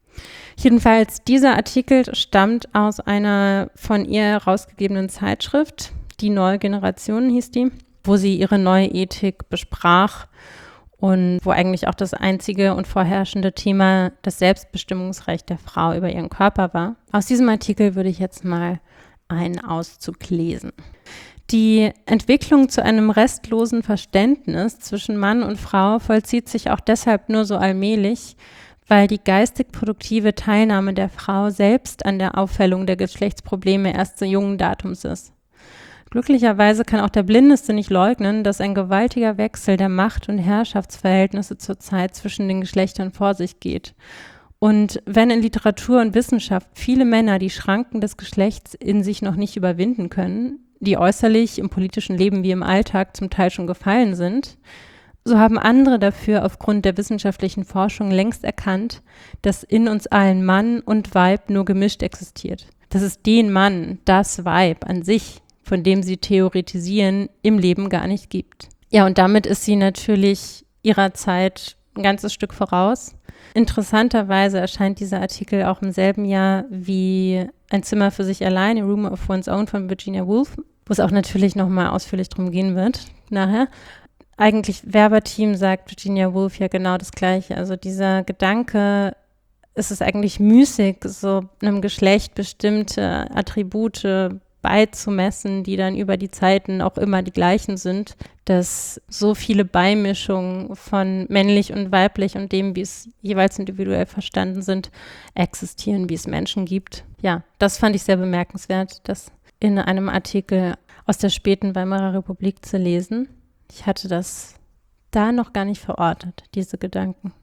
[SPEAKER 7] Jedenfalls, dieser Artikel stammt aus einer von ihr herausgegebenen Zeitschrift, Die Neue Generation hieß die, wo sie ihre neue Ethik besprach und wo eigentlich auch das einzige und vorherrschende Thema das Selbstbestimmungsrecht der Frau über ihren Körper war. Aus diesem Artikel würde ich jetzt mal einen Auszug lesen. Die Entwicklung zu einem restlosen Verständnis zwischen Mann und Frau vollzieht sich auch deshalb nur so allmählich, weil die geistig produktive Teilnahme der Frau selbst an der Aufhellung der Geschlechtsprobleme erst so jungen Datums ist. Glücklicherweise kann auch der Blindeste nicht leugnen, dass ein gewaltiger Wechsel der Macht- und Herrschaftsverhältnisse zurzeit zwischen den Geschlechtern vor sich geht. Und wenn in Literatur und Wissenschaft viele Männer die Schranken des Geschlechts in sich noch nicht überwinden können, die äußerlich im politischen Leben wie im Alltag zum Teil schon gefallen sind, so haben andere dafür aufgrund der wissenschaftlichen Forschung längst erkannt, dass in uns allen Mann und Weib nur gemischt existiert. Dass es den Mann, das Weib an sich, von dem sie theoretisieren, im Leben gar nicht gibt. Ja, und damit ist sie natürlich ihrer Zeit ein ganzes Stück voraus. Interessanterweise erscheint dieser Artikel auch im selben Jahr wie Ein Zimmer für sich allein, A Room of One's Own von Virginia Woolf, wo es auch natürlich nochmal ausführlich drum gehen wird nachher. Eigentlich Werberteam sagt Virginia Woolf ja genau das Gleiche. Also dieser Gedanke, es ist eigentlich müßig, so einem Geschlecht bestimmte Attribute beizumessen, die dann über die Zeiten auch immer die gleichen sind, dass so viele Beimischungen von männlich und weiblich und dem, wie es jeweils individuell verstanden sind, existieren, wie es Menschen gibt. Ja, das fand ich sehr bemerkenswert, das in einem Artikel aus der späten Weimarer Republik zu lesen. Ich hatte das da noch gar nicht verortet, diese Gedanken.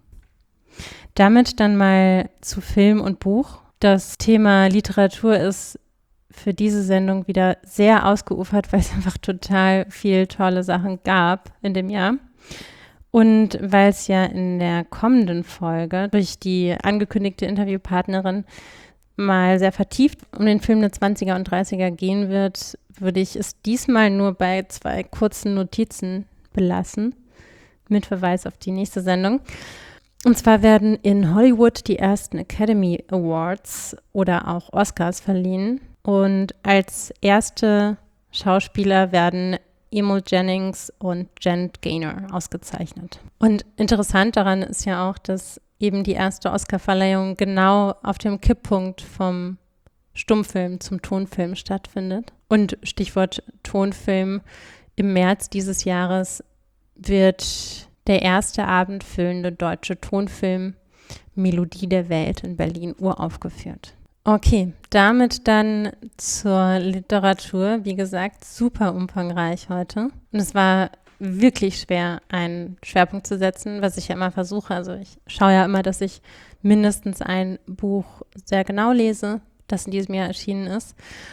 [SPEAKER 7] Damit dann mal zu Film und Buch. Das Thema Literatur ist für diese Sendung wieder sehr ausgeufert, weil es einfach total viel tolle Sachen gab in dem Jahr. Und weil es ja in der kommenden Folge durch die angekündigte Interviewpartnerin mal sehr vertieft um den Film der zwanziger und dreißiger gehen wird, würde ich es diesmal nur bei zwei kurzen Notizen belassen, mit Verweis auf die nächste Sendung. Und zwar werden in Hollywood die ersten Academy Awards oder auch Oscars verliehen. Und als erste Schauspieler werden Emil Jennings und Janet Gaynor ausgezeichnet. Und interessant daran ist ja auch, dass eben die erste Oscarverleihung genau auf dem Kipppunkt vom Stummfilm zum Tonfilm stattfindet. Und Stichwort Tonfilm, im März dieses Jahres wird der erste abendfüllende deutsche Tonfilm Melodie der Welt in Berlin uraufgeführt. Okay, damit dann zur Literatur. Wie gesagt, super umfangreich heute. Und es war wirklich schwer, einen Schwerpunkt zu setzen, was ich ja immer versuche. Also ich schaue ja immer, dass ich mindestens ein Buch sehr genau lese, das in diesem Jahr erschienen ist.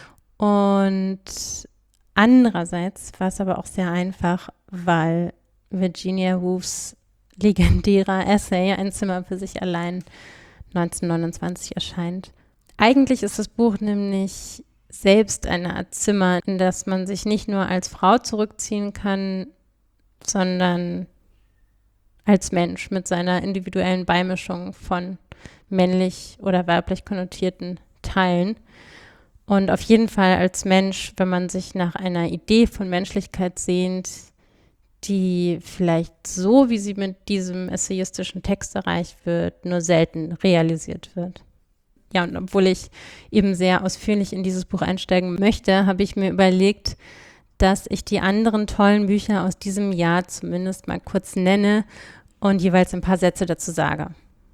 [SPEAKER 7] Und andererseits war es aber auch sehr einfach, weil Virginia Woolfs legendärer Essay Ein Zimmer für sich allein neunzehnhundertneunundzwanzig erscheint. Eigentlich ist das Buch nämlich selbst eine Art Zimmer, in das man sich nicht nur als Frau zurückziehen kann, sondern als Mensch mit seiner individuellen Beimischung von männlich oder weiblich konnotierten Teilen. Und auf jeden Fall als Mensch, wenn man sich nach einer Idee von Menschlichkeit sehnt, die vielleicht so, wie sie mit diesem essayistischen Text erreicht wird, nur selten realisiert wird. Ja, und obwohl ich eben sehr ausführlich in dieses Buch einsteigen möchte, habe ich mir überlegt, dass ich die anderen tollen Bücher aus diesem Jahr zumindest mal kurz nenne und jeweils ein paar Sätze dazu sage.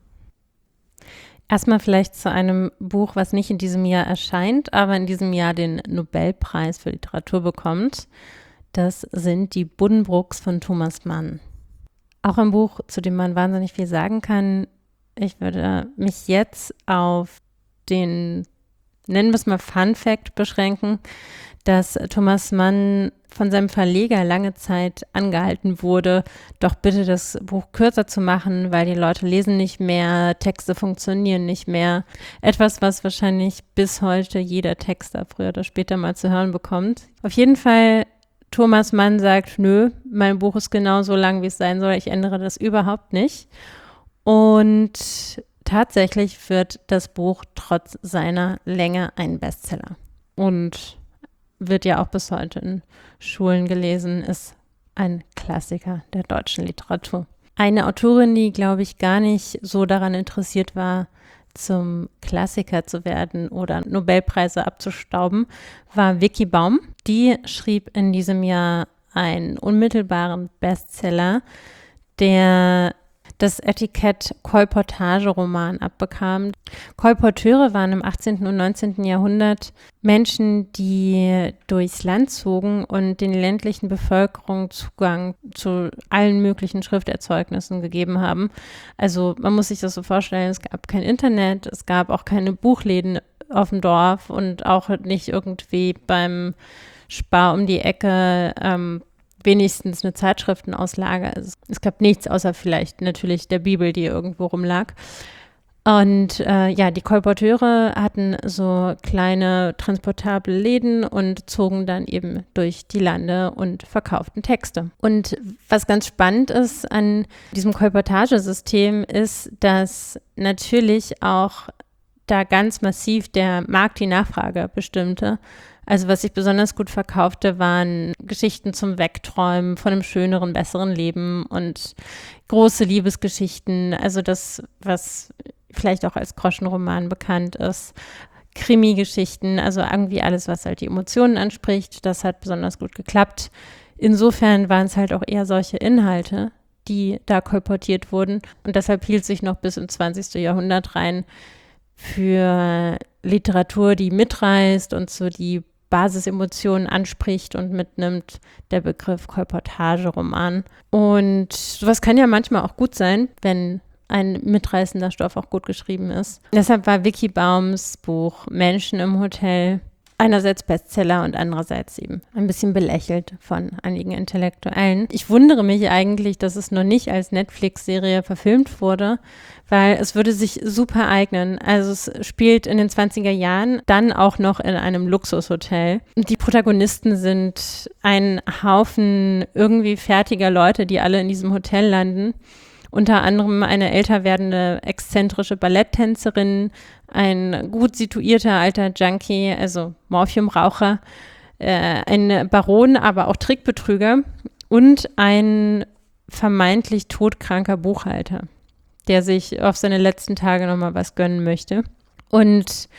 [SPEAKER 7] Erstmal vielleicht zu einem Buch, was nicht in diesem Jahr erscheint, aber in diesem Jahr den Nobelpreis für Literatur bekommt. Das sind die Buddenbrooks von Thomas Mann. Auch ein Buch, zu dem man wahnsinnig viel sagen kann. Ich würde mich jetzt auf den, nennen wir es mal Fun Fact, beschränken, dass Thomas Mann von seinem Verleger lange Zeit angehalten wurde, doch bitte das Buch kürzer zu machen, weil die Leute lesen nicht mehr, Texte funktionieren nicht mehr. Etwas, was wahrscheinlich bis heute jeder Texter früher oder später mal zu hören bekommt. Auf jeden Fall, Thomas Mann sagt, nö, mein Buch ist genau so lang, wie es sein soll, ich ändere das überhaupt nicht. Und tatsächlich wird das Buch trotz seiner Länge ein Bestseller. Und wird ja auch bis heute in Schulen gelesen, ist ein Klassiker der deutschen Literatur. Eine Autorin, die, glaube ich, gar nicht so daran interessiert war, zum Klassiker zu werden oder Nobelpreise abzustauben, war Vicky Baum. Die schrieb in diesem Jahr einen unmittelbaren Bestseller, der das Etikett Kolportageroman abbekam. Kolporteure waren im achtzehnten und neunzehnten Jahrhundert Menschen, die durchs Land zogen und den ländlichen Bevölkerung Zugang zu allen möglichen Schrifterzeugnissen gegeben haben. Also man muss sich das so vorstellen, es gab kein Internet, es gab auch keine Buchläden auf dem Dorf und auch nicht irgendwie beim Spar um die Ecke ähm, wenigstens eine Zeitschriftenauslage. Also es gab nichts, außer vielleicht natürlich der Bibel, die irgendwo rumlag. Und äh, ja, die Kolporteure hatten so kleine transportable Läden und zogen dann eben durch die Lande und verkauften Texte. Und was ganz spannend ist an diesem Kolportagesystem ist, dass natürlich auch da ganz massiv der Markt die Nachfrage bestimmte. Also was sich besonders gut verkaufte, waren Geschichten zum Wegträumen von einem schöneren, besseren Leben und große Liebesgeschichten. Also das, was vielleicht auch als Groschenroman bekannt ist. Krimi-Geschichten, also irgendwie alles, was halt die Emotionen anspricht. Das hat besonders gut geklappt. Insofern waren es halt auch eher solche Inhalte, die da kolportiert wurden. Und deshalb hielt sich noch bis ins zwanzigste Jahrhundert rein für Literatur, die mitreißt und so die Basisemotionen anspricht und mitnimmt, der Begriff Kolportageroman. Und sowas kann ja manchmal auch gut sein, wenn ein mitreißender Stoff auch gut geschrieben ist. Deshalb war Vicky Baums Buch Menschen im Hotel einerseits Bestseller und andererseits eben ein bisschen belächelt von einigen Intellektuellen. Ich wundere mich eigentlich, dass es noch nicht als Netflix-Serie verfilmt wurde, weil es würde sich super eignen. Also es spielt in den zwanziger Jahren, dann auch noch in einem Luxushotel. Die Protagonisten sind ein Haufen irgendwie fertiger Leute, die alle in diesem Hotel landen. Unter anderem eine älter werdende exzentrische Balletttänzerin, ein gut situierter alter Junkie, also Morphiumraucher, äh, ein Baron, aber auch Trickbetrüger und ein vermeintlich todkranker Buchhalter, der sich auf seine letzten Tage nochmal was gönnen möchte. Und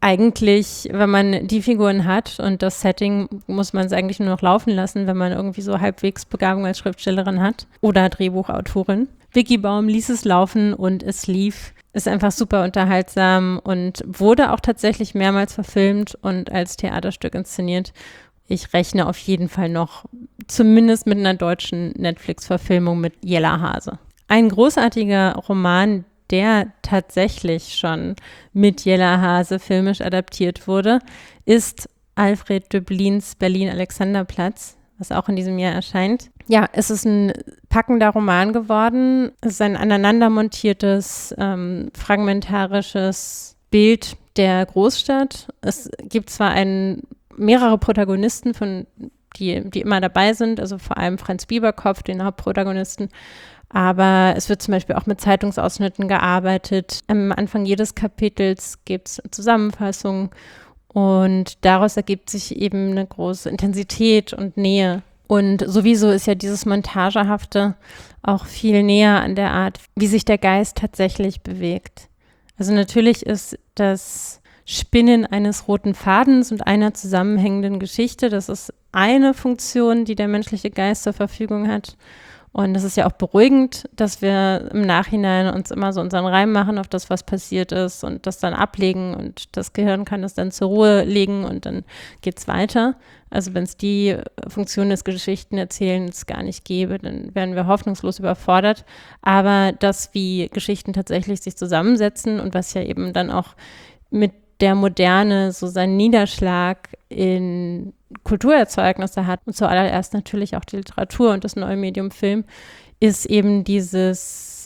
[SPEAKER 7] eigentlich, wenn man die Figuren hat und das Setting, muss man es eigentlich nur noch laufen lassen, wenn man irgendwie so halbwegs Begabung als Schriftstellerin hat oder Drehbuchautorin. Vicky Baum ließ es laufen und es lief. Ist einfach super unterhaltsam und wurde auch tatsächlich mehrmals verfilmt und als Theaterstück inszeniert. Ich rechne auf jeden Fall noch zumindest mit einer deutschen Netflix-Verfilmung mit Jella Hase. Ein großartiger Roman, der tatsächlich schon mit Jella Hase filmisch adaptiert wurde, ist Alfred Döblins Berlin-Alexanderplatz, was auch in diesem Jahr erscheint. Ja, es ist ein packender Roman geworden. Es ist ein aneinander montiertes, ähm, fragmentarisches Bild der Großstadt. Es gibt zwar einen, mehrere Protagonisten, von, die, die immer dabei sind, also vor allem Franz Bieberkopf, den Hauptprotagonisten, aber es wird zum Beispiel auch mit Zeitungsausschnitten gearbeitet. Am Anfang jedes Kapitels gibt es Zusammenfassungen und daraus ergibt sich eben eine große Intensität und Nähe. Und sowieso ist ja dieses Montagehafte auch viel näher an der Art, wie sich der Geist tatsächlich bewegt. Also natürlich ist das Spinnen eines roten Fadens und einer zusammenhängenden Geschichte, das ist eine Funktion, die der menschliche Geist zur Verfügung hat. Und es ist ja auch beruhigend, dass wir im Nachhinein uns immer so unseren Reim machen auf das, was passiert ist und das dann ablegen und das Gehirn kann das dann zur Ruhe legen und dann geht's weiter. Also wenn es die Funktion des Geschichtenerzählens gar nicht gäbe, dann wären wir hoffnungslos überfordert. Aber das, wie Geschichten tatsächlich sich zusammensetzen und was ja eben dann auch mit der Moderne so seinen Niederschlag in Kulturerzeugnisse hat und zuallererst natürlich auch die Literatur und das neue Medium Film, ist eben dieses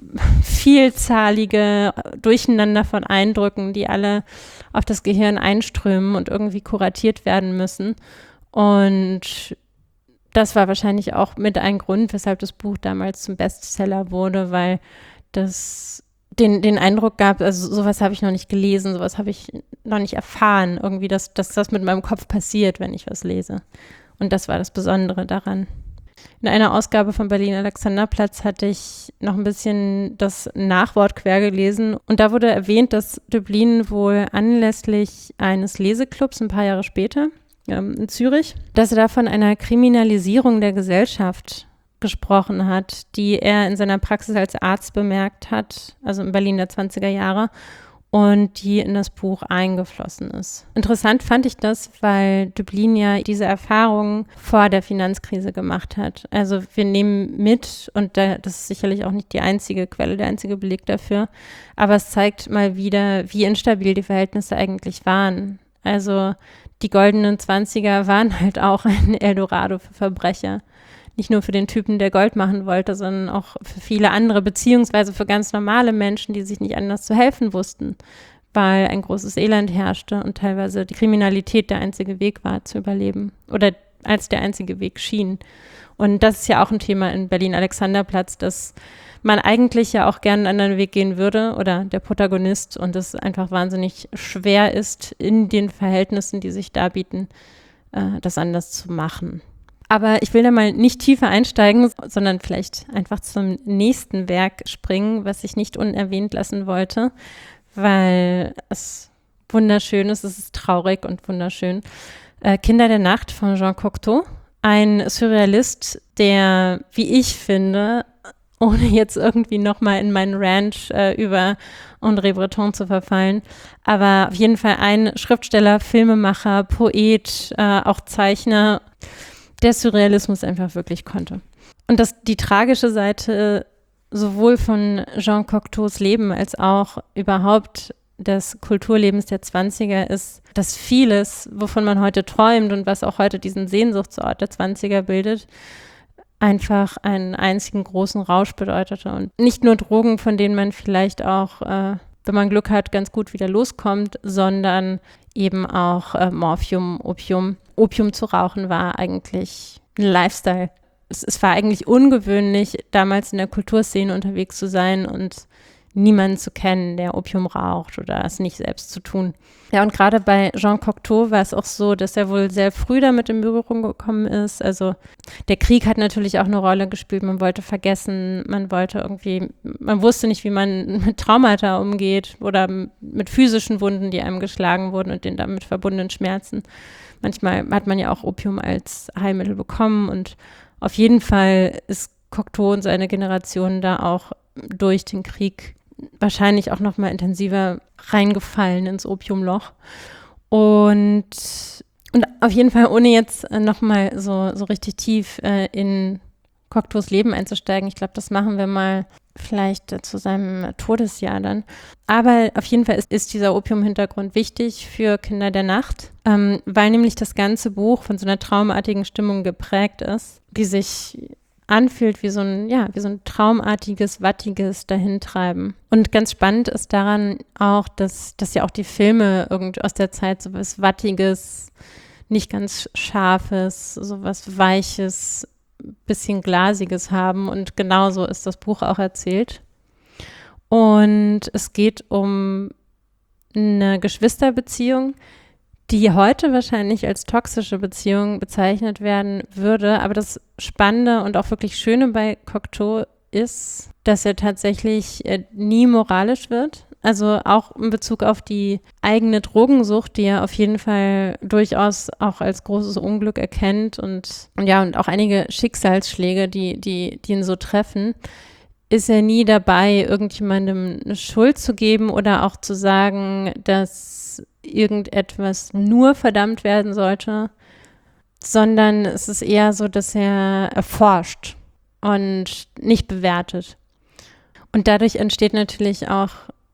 [SPEAKER 7] vielzahlige Durcheinander von Eindrücken, die alle auf das Gehirn einströmen und irgendwie kuratiert werden müssen. Und das war wahrscheinlich auch mit ein Grund, weshalb das Buch damals zum Bestseller wurde, weil das Den, den Eindruck gab, also sowas habe ich noch nicht gelesen, sowas habe ich noch nicht erfahren, irgendwie, dass, dass das mit meinem Kopf passiert, wenn ich was lese. Und das war das Besondere daran. In einer Ausgabe von Berlin-Alexanderplatz hatte ich noch ein bisschen das Nachwort quer gelesen und da wurde erwähnt, dass Döblin wohl anlässlich eines Leseclubs ein paar Jahre später ähm, in Zürich, dass er da von einer Kriminalisierung der Gesellschaft gesprochen hat, die er in seiner Praxis als Arzt bemerkt hat, also in Berlin der zwanziger Jahre, und die in das Buch eingeflossen ist. Interessant fand ich das, weil Döblin ja diese Erfahrungen vor der Finanzkrise gemacht hat. Also wir nehmen mit, und da, das ist sicherlich auch nicht die einzige Quelle, der einzige Beleg dafür, aber es zeigt mal wieder, wie instabil die Verhältnisse eigentlich waren. Also die goldenen Zwanziger waren halt auch ein Eldorado für Verbrecher. Nicht nur für den Typen, der Gold machen wollte, sondern auch für viele andere, beziehungsweise für ganz normale Menschen, die sich nicht anders zu helfen wussten, weil ein großes Elend herrschte und teilweise die Kriminalität der einzige Weg war, zu überleben oder als der einzige Weg schien. Und das ist ja auch ein Thema in Berlin-Alexanderplatz, dass man eigentlich ja auch gerne einen anderen Weg gehen würde oder der Protagonist und es einfach wahnsinnig schwer ist, in den Verhältnissen, die sich da bieten, äh, das anders zu machen. Aber ich will da mal nicht tiefer einsteigen, sondern vielleicht einfach zum nächsten Werk springen, was ich nicht unerwähnt lassen wollte, weil es wunderschön ist, es ist traurig und wunderschön. Äh, Kinder der Nacht von Jean Cocteau, ein Surrealist, der, wie ich finde, ohne jetzt irgendwie nochmal in meinen Rant äh, über André Breton zu verfallen, aber auf jeden Fall ein Schriftsteller, Filmemacher, Poet, äh, auch Zeichner, der Surrealismus einfach wirklich konnte. Und dass die tragische Seite sowohl von Jean Cocteaus Leben als auch überhaupt des Kulturlebens der Zwanziger ist, dass vieles, wovon man heute träumt und was auch heute diesen Sehnsuchtsort der Zwanziger bildet, einfach einen einzigen großen Rausch bedeutete. Und nicht nur Drogen, von denen man vielleicht auch, äh, wenn man Glück hat, ganz gut wieder loskommt, sondern eben auch äh, Morphium, Opium. Opium zu rauchen war eigentlich ein Lifestyle. Es, es war eigentlich ungewöhnlich, damals in der Kulturszene unterwegs zu sein und niemanden zu kennen, der Opium raucht oder es nicht selbst zu tun. Ja, und gerade bei Jean Cocteau war es auch so, dass er wohl sehr früh damit in Berührung gekommen ist. Also der Krieg hat natürlich auch eine Rolle gespielt. Man wollte vergessen, man wollte irgendwie, man wusste nicht, wie man mit Traumata umgeht oder mit physischen Wunden, die einem geschlagen wurden und den damit verbundenen Schmerzen. Manchmal hat man ja auch Opium als Heilmittel bekommen und auf jeden Fall ist Cocteau und seine Generation da auch durch den Krieg wahrscheinlich auch noch mal intensiver reingefallen ins Opiumloch. Und, und auf jeden Fall, ohne jetzt noch mal so, so richtig tief äh, in Cocteaus Leben einzusteigen, ich glaube, das machen wir mal vielleicht äh, zu seinem Todesjahr dann. Aber auf jeden Fall ist, ist dieser Opium-Hintergrund wichtig für Kinder der Nacht, ähm, weil nämlich das ganze Buch von so einer traumartigen Stimmung geprägt ist, die sich anfühlt wie so ein, ja, wie so ein traumartiges, wattiges Dahintreiben. Und ganz spannend ist daran auch, dass, dass ja auch die Filme irgendwie aus der Zeit so was Wattiges, nicht ganz Scharfes, so was Weiches, bisschen Glasiges haben. Und genauso ist das Buch auch erzählt. Und es geht um eine Geschwisterbeziehung, die heute wahrscheinlich als toxische Beziehung bezeichnet werden würde. Aber das Spannende und auch wirklich Schöne bei Cocteau ist, dass er tatsächlich äh, nie moralisch wird. Also auch in Bezug auf die eigene Drogensucht, die er auf jeden Fall durchaus auch als großes Unglück erkennt und, und ja, und auch einige Schicksalsschläge, die, die, die ihn so treffen, ist er nie dabei, irgendjemandem eine Schuld zu geben oder auch zu sagen, dass irgendetwas nur verdammt werden sollte, sondern es ist eher so, dass er erforscht und nicht bewertet. Und dadurch entsteht natürlich auch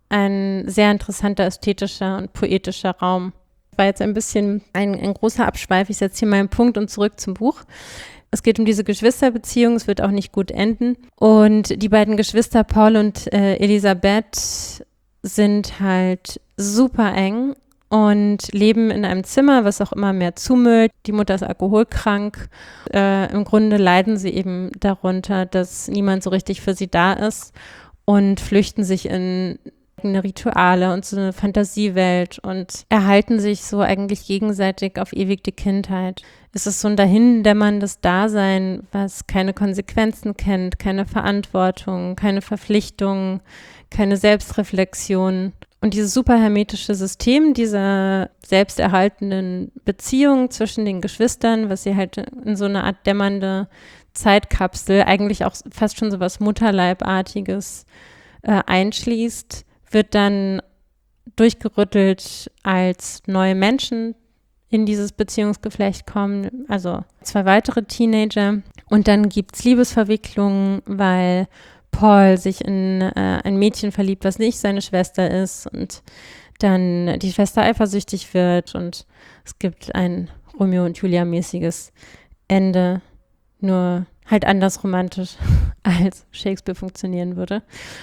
[SPEAKER 7] ein sehr interessanter ästhetischer und poetischer Raum. War jetzt ein bisschen ein, ein großer Abschweif. Ich setze hier mal einen Punkt und zurück zum Buch. Es geht um diese Geschwisterbeziehung, es wird auch nicht gut enden. Und die beiden Geschwister Paul und äh, Elisabeth sind halt super eng und leben in einem Zimmer, was auch immer mehr zumüllt. Die Mutter ist alkoholkrank. Äh, im Grunde leiden sie eben darunter, dass niemand so richtig für sie da ist und flüchten sich in eigene Rituale und so eine Fantasiewelt und erhalten sich so eigentlich gegenseitig auf ewig die Kindheit. Es ist so ein dahindämmerndes Dasein, was keine Konsequenzen kennt, keine Verantwortung, keine Verpflichtungen, keine Selbstreflexion. Und dieses super hermetische System dieser selbsterhaltenden Beziehung zwischen den Geschwistern, was sie halt in so eine Art dämmernde Zeitkapsel, eigentlich auch fast schon so was Mutterleibartiges äh, einschließt, wird dann durchgerüttelt, als neue Menschen in dieses Beziehungsgeflecht kommen, also zwei weitere Teenager. Und dann gibt es Liebesverwicklungen, weil Paul sich in äh, ein Mädchen verliebt, was nicht seine Schwester ist und dann die Schwester eifersüchtig wird und es gibt ein Romeo und Julia-mäßiges Ende, nur halt anders romantisch, als Shakespeare funktionieren würde.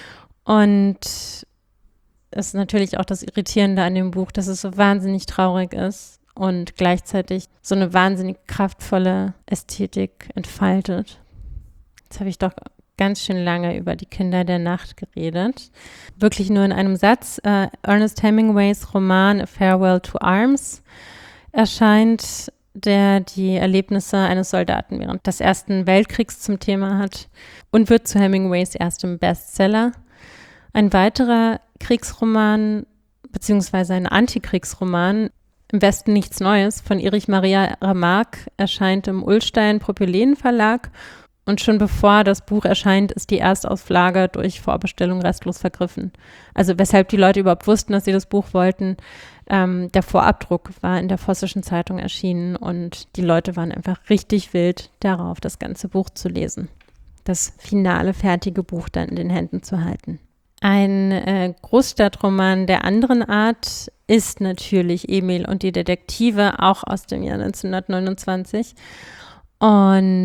[SPEAKER 7] Und es ist natürlich auch das Irritierende an dem Buch, dass es so wahnsinnig traurig ist und gleichzeitig so eine wahnsinnig kraftvolle Ästhetik entfaltet. Jetzt habe ich doch ganz schön lange über die Kinder der Nacht geredet. Wirklich nur in einem Satz. Uh, Ernest Hemingways Roman A Farewell to Arms erscheint, der die Erlebnisse eines Soldaten während des Ersten Weltkriegs zum Thema hat und wird zu Hemingways erstem Bestseller. Ein weiterer Kriegsroman, beziehungsweise ein Antikriegsroman, Im Westen nichts Neues, von Erich Maria Remarque, erscheint im Ullstein Propyläen Verlag. Und schon bevor das Buch erscheint, ist die Erstauflage durch Vorbestellung restlos vergriffen. Also weshalb die Leute überhaupt wussten, dass sie das Buch wollten. Ähm, der Vorabdruck war in der Vossischen Zeitung erschienen und die Leute waren einfach richtig wild darauf, das ganze Buch zu lesen. Das finale, fertige Buch dann in den Händen zu halten. Ein äh, Großstadtroman der anderen Art ist natürlich Emil und die Detektive, auch aus dem Jahr neunzehnhundertneunundzwanzig. Und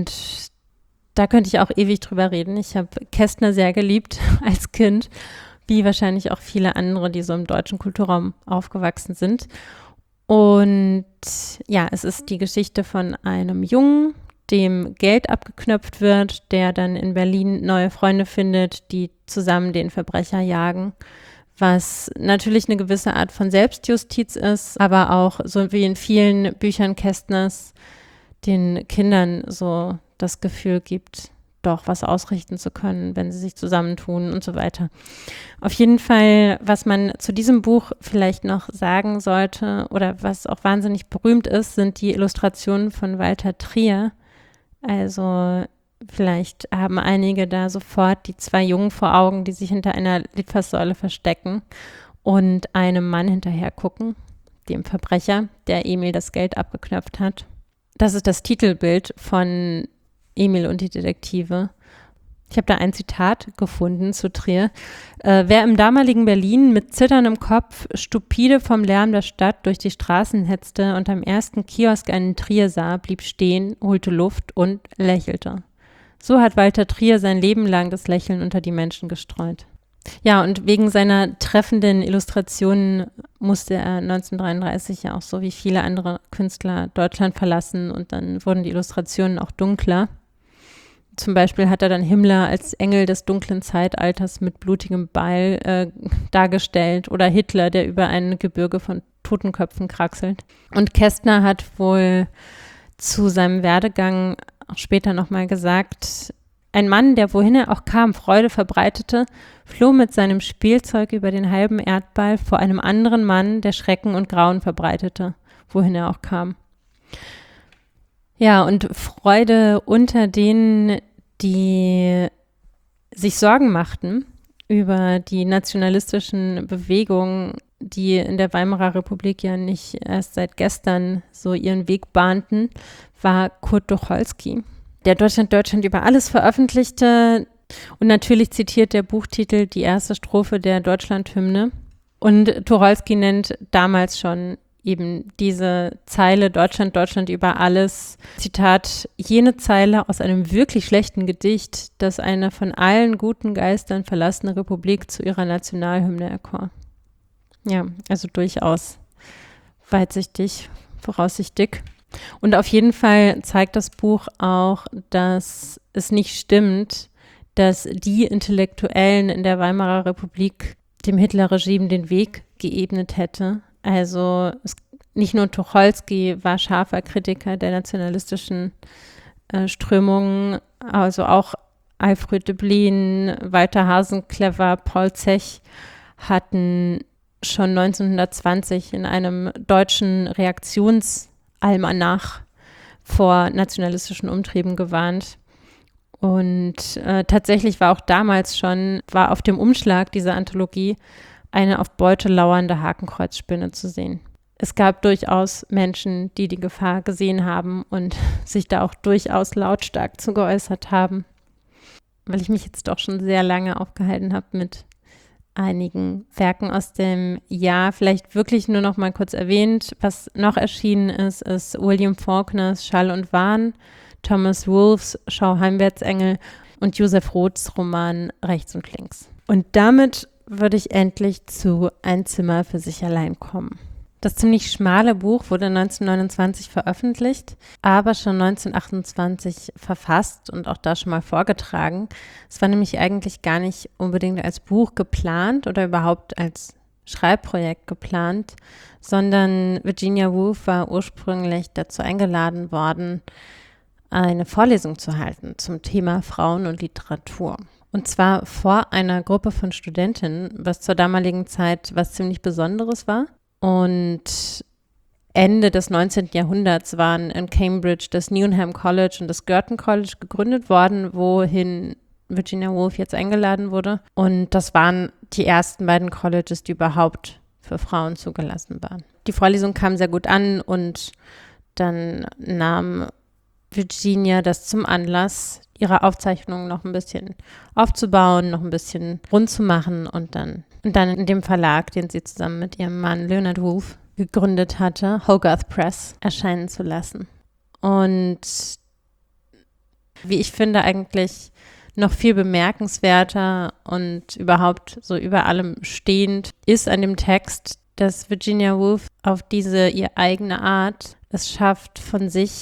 [SPEAKER 7] da könnte ich auch ewig drüber reden. Ich habe Kästner sehr geliebt als Kind, wie wahrscheinlich auch viele andere, die so im deutschen Kulturraum aufgewachsen sind. Und ja, es ist die Geschichte von einem Jungen, dem Geld abgeknöpft wird, der dann in Berlin neue Freunde findet, die zusammen den Verbrecher jagen, was natürlich eine gewisse Art von Selbstjustiz ist, aber auch, so wie in vielen Büchern Kästners, den Kindern so das Gefühl gibt, doch was ausrichten zu können, wenn sie sich zusammentun und so weiter. Auf jeden Fall, was man zu diesem Buch vielleicht noch sagen sollte oder was auch wahnsinnig berühmt ist, sind die Illustrationen von Walter Trier. Also vielleicht haben einige da sofort die zwei Jungen vor Augen, die sich hinter einer Litfaßsäule verstecken und einem Mann hinterher gucken, dem Verbrecher, der Emil das Geld abgeknöpft hat. Das ist das Titelbild von Emil und die Detektive. Ich habe da ein Zitat gefunden zu Trier. Äh, wer im damaligen Berlin mit zitterndem Kopf stupide vom Lärm der Stadt durch die Straßen hetzte und am ersten Kiosk einen Trier sah, blieb stehen, holte Luft und lächelte. So hat Walter Trier sein Leben lang das Lächeln unter die Menschen gestreut. Ja, und wegen seiner treffenden Illustrationen musste er neunzehnhundertdreiunddreißig ja auch so wie viele andere Künstler Deutschland verlassen und dann wurden die Illustrationen auch dunkler. Zum Beispiel hat er dann Himmler als Engel des dunklen Zeitalters mit blutigem Beil äh, dargestellt oder Hitler, der über ein Gebirge von Totenköpfen kraxelt. Und Kästner hat wohl zu seinem Werdegang auch später nochmal gesagt, ein Mann, der wohin er auch kam, Freude verbreitete, floh mit seinem Spielzeug über den halben Erdball vor einem anderen Mann, der Schrecken und Grauen verbreitete, wohin er auch kam. Ja, und Freude unter denen, die sich Sorgen machten über die nationalistischen Bewegungen, die in der Weimarer Republik ja nicht erst seit gestern so ihren Weg bahnten, war Kurt Tucholsky, der Deutschland, Deutschland über alles veröffentlichte. Und natürlich zitiert der Buchtitel die erste Strophe der Deutschlandhymne. Und Tucholsky nennt damals schon eben diese Zeile Deutschland, Deutschland über alles, Zitat, jene Zeile aus einem wirklich schlechten Gedicht, das eine von allen guten Geistern verlassene Republik zu ihrer Nationalhymne erkor. Ja, also durchaus weitsichtig, voraussichtig. Und auf jeden Fall zeigt das Buch auch, dass es nicht stimmt, dass die Intellektuellen in der Weimarer Republik dem Hitlerregime den Weg geebnet hätte. Also es, nicht nur Tucholsky war scharfer Kritiker der nationalistischen äh, Strömungen, also auch Alfred Döblin, Walter Hasenclever, Paul Zech hatten schon neunzehnhundertzwanzig in einem deutschen Reaktionsalmanach vor nationalistischen Umtrieben gewarnt. Und äh, tatsächlich war auch damals schon, war auf dem Umschlag dieser Anthologie eine auf Beute lauernde Hakenkreuzspinne zu sehen. Es gab durchaus Menschen, die die Gefahr gesehen haben und sich da auch durchaus lautstark zu geäußert haben. Weil ich mich jetzt doch schon sehr lange aufgehalten habe mit einigen Werken aus dem Jahr. Vielleicht wirklich nur noch mal kurz erwähnt, was noch erschienen ist, ist William Faulkners Schall und Wahn, Thomas Wolfes Schau Heimwärtsengel und Josef Roths Roman Rechts und Links. Und damit würde ich endlich zu Ein Zimmer für sich allein kommen. Das ziemlich schmale Buch wurde neunzehnhundertneunundzwanzig veröffentlicht, aber schon neunzehnhundertachtundzwanzig verfasst und auch da schon mal vorgetragen. Es war nämlich eigentlich gar nicht unbedingt als Buch geplant oder überhaupt als Schreibprojekt geplant, sondern Virginia Woolf war ursprünglich dazu eingeladen worden, eine Vorlesung zu halten zum Thema Frauen und Literatur. Und zwar vor einer Gruppe von Studentinnen, was zur damaligen Zeit was ziemlich Besonderes war. Und Ende des neunzehnten Jahrhunderts waren in Cambridge das Newnham College und das Girton College gegründet worden, wohin Virginia Woolf jetzt eingeladen wurde. Und das waren die ersten beiden Colleges, die überhaupt für Frauen zugelassen waren. Die Vorlesung kam sehr gut an und dann nahm Virginia das zum Anlass, ihre Aufzeichnungen noch ein bisschen aufzubauen, noch ein bisschen rund zu machen und dann, und dann in dem Verlag, den sie zusammen mit ihrem Mann Leonard Woolf gegründet hatte, Hogarth Press, erscheinen zu lassen. Und wie ich finde, eigentlich noch viel bemerkenswerter und überhaupt so über allem stehend ist an dem Text, dass Virginia Woolf auf diese ihr eigene Art es schafft, von sich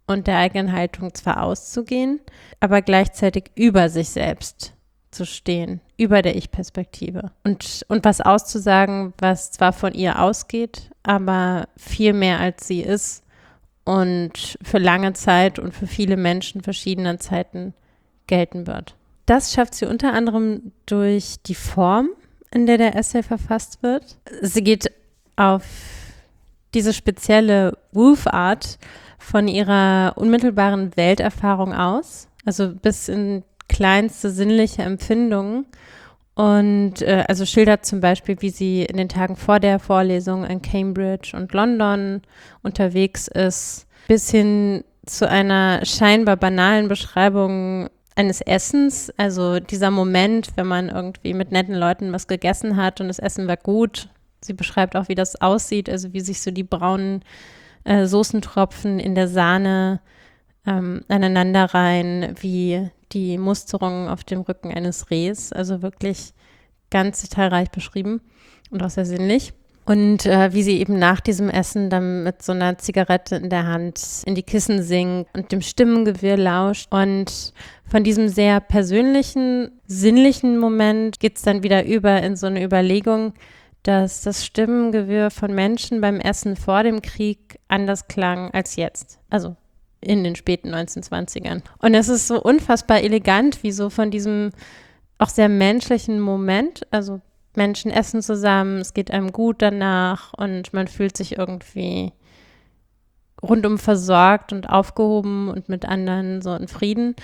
[SPEAKER 7] und der eigenen Haltung zwar auszugehen, aber gleichzeitig über sich selbst zu stehen, über der Ich-Perspektive und, und was auszusagen, was zwar von ihr ausgeht, aber viel mehr als sie ist und für lange Zeit und für viele Menschen verschiedener Zeiten gelten wird. Das schafft sie unter anderem durch die Form, in der der Essay verfasst wird. Sie geht auf diese spezielle Woolf-Art von ihrer unmittelbaren Welterfahrung aus, also bis in kleinste sinnliche Empfindungen und äh, also schildert zum Beispiel, wie sie in den Tagen vor der Vorlesung in Cambridge und London unterwegs ist, bis hin zu einer scheinbar banalen Beschreibung eines Essens, also dieser Moment, wenn man irgendwie mit netten Leuten was gegessen hat und das Essen war gut. Sie beschreibt auch, wie das aussieht, also wie sich so die braunen äh, Soßentropfen in der Sahne ähm, aneinanderreihen, wie die Musterung auf dem Rücken eines Rehs, also wirklich ganz detailreich beschrieben und auch sehr sinnlich. Und äh, wie sie eben nach diesem Essen dann mit so einer Zigarette in der Hand in die Kissen singt und dem Stimmengewirr lauscht. Und von diesem sehr persönlichen, sinnlichen Moment geht es dann wieder über in so eine Überlegung, dass das Stimmengewirr von Menschen beim Essen vor dem Krieg anders klang als jetzt. Also in den späten neunzehnhundertzwanzigern. Und es ist so unfassbar elegant, wie so von diesem auch sehr menschlichen Moment, also Menschen essen zusammen, es geht einem gut danach und man fühlt sich irgendwie rundum versorgt und aufgehoben und mit anderen so in Frieden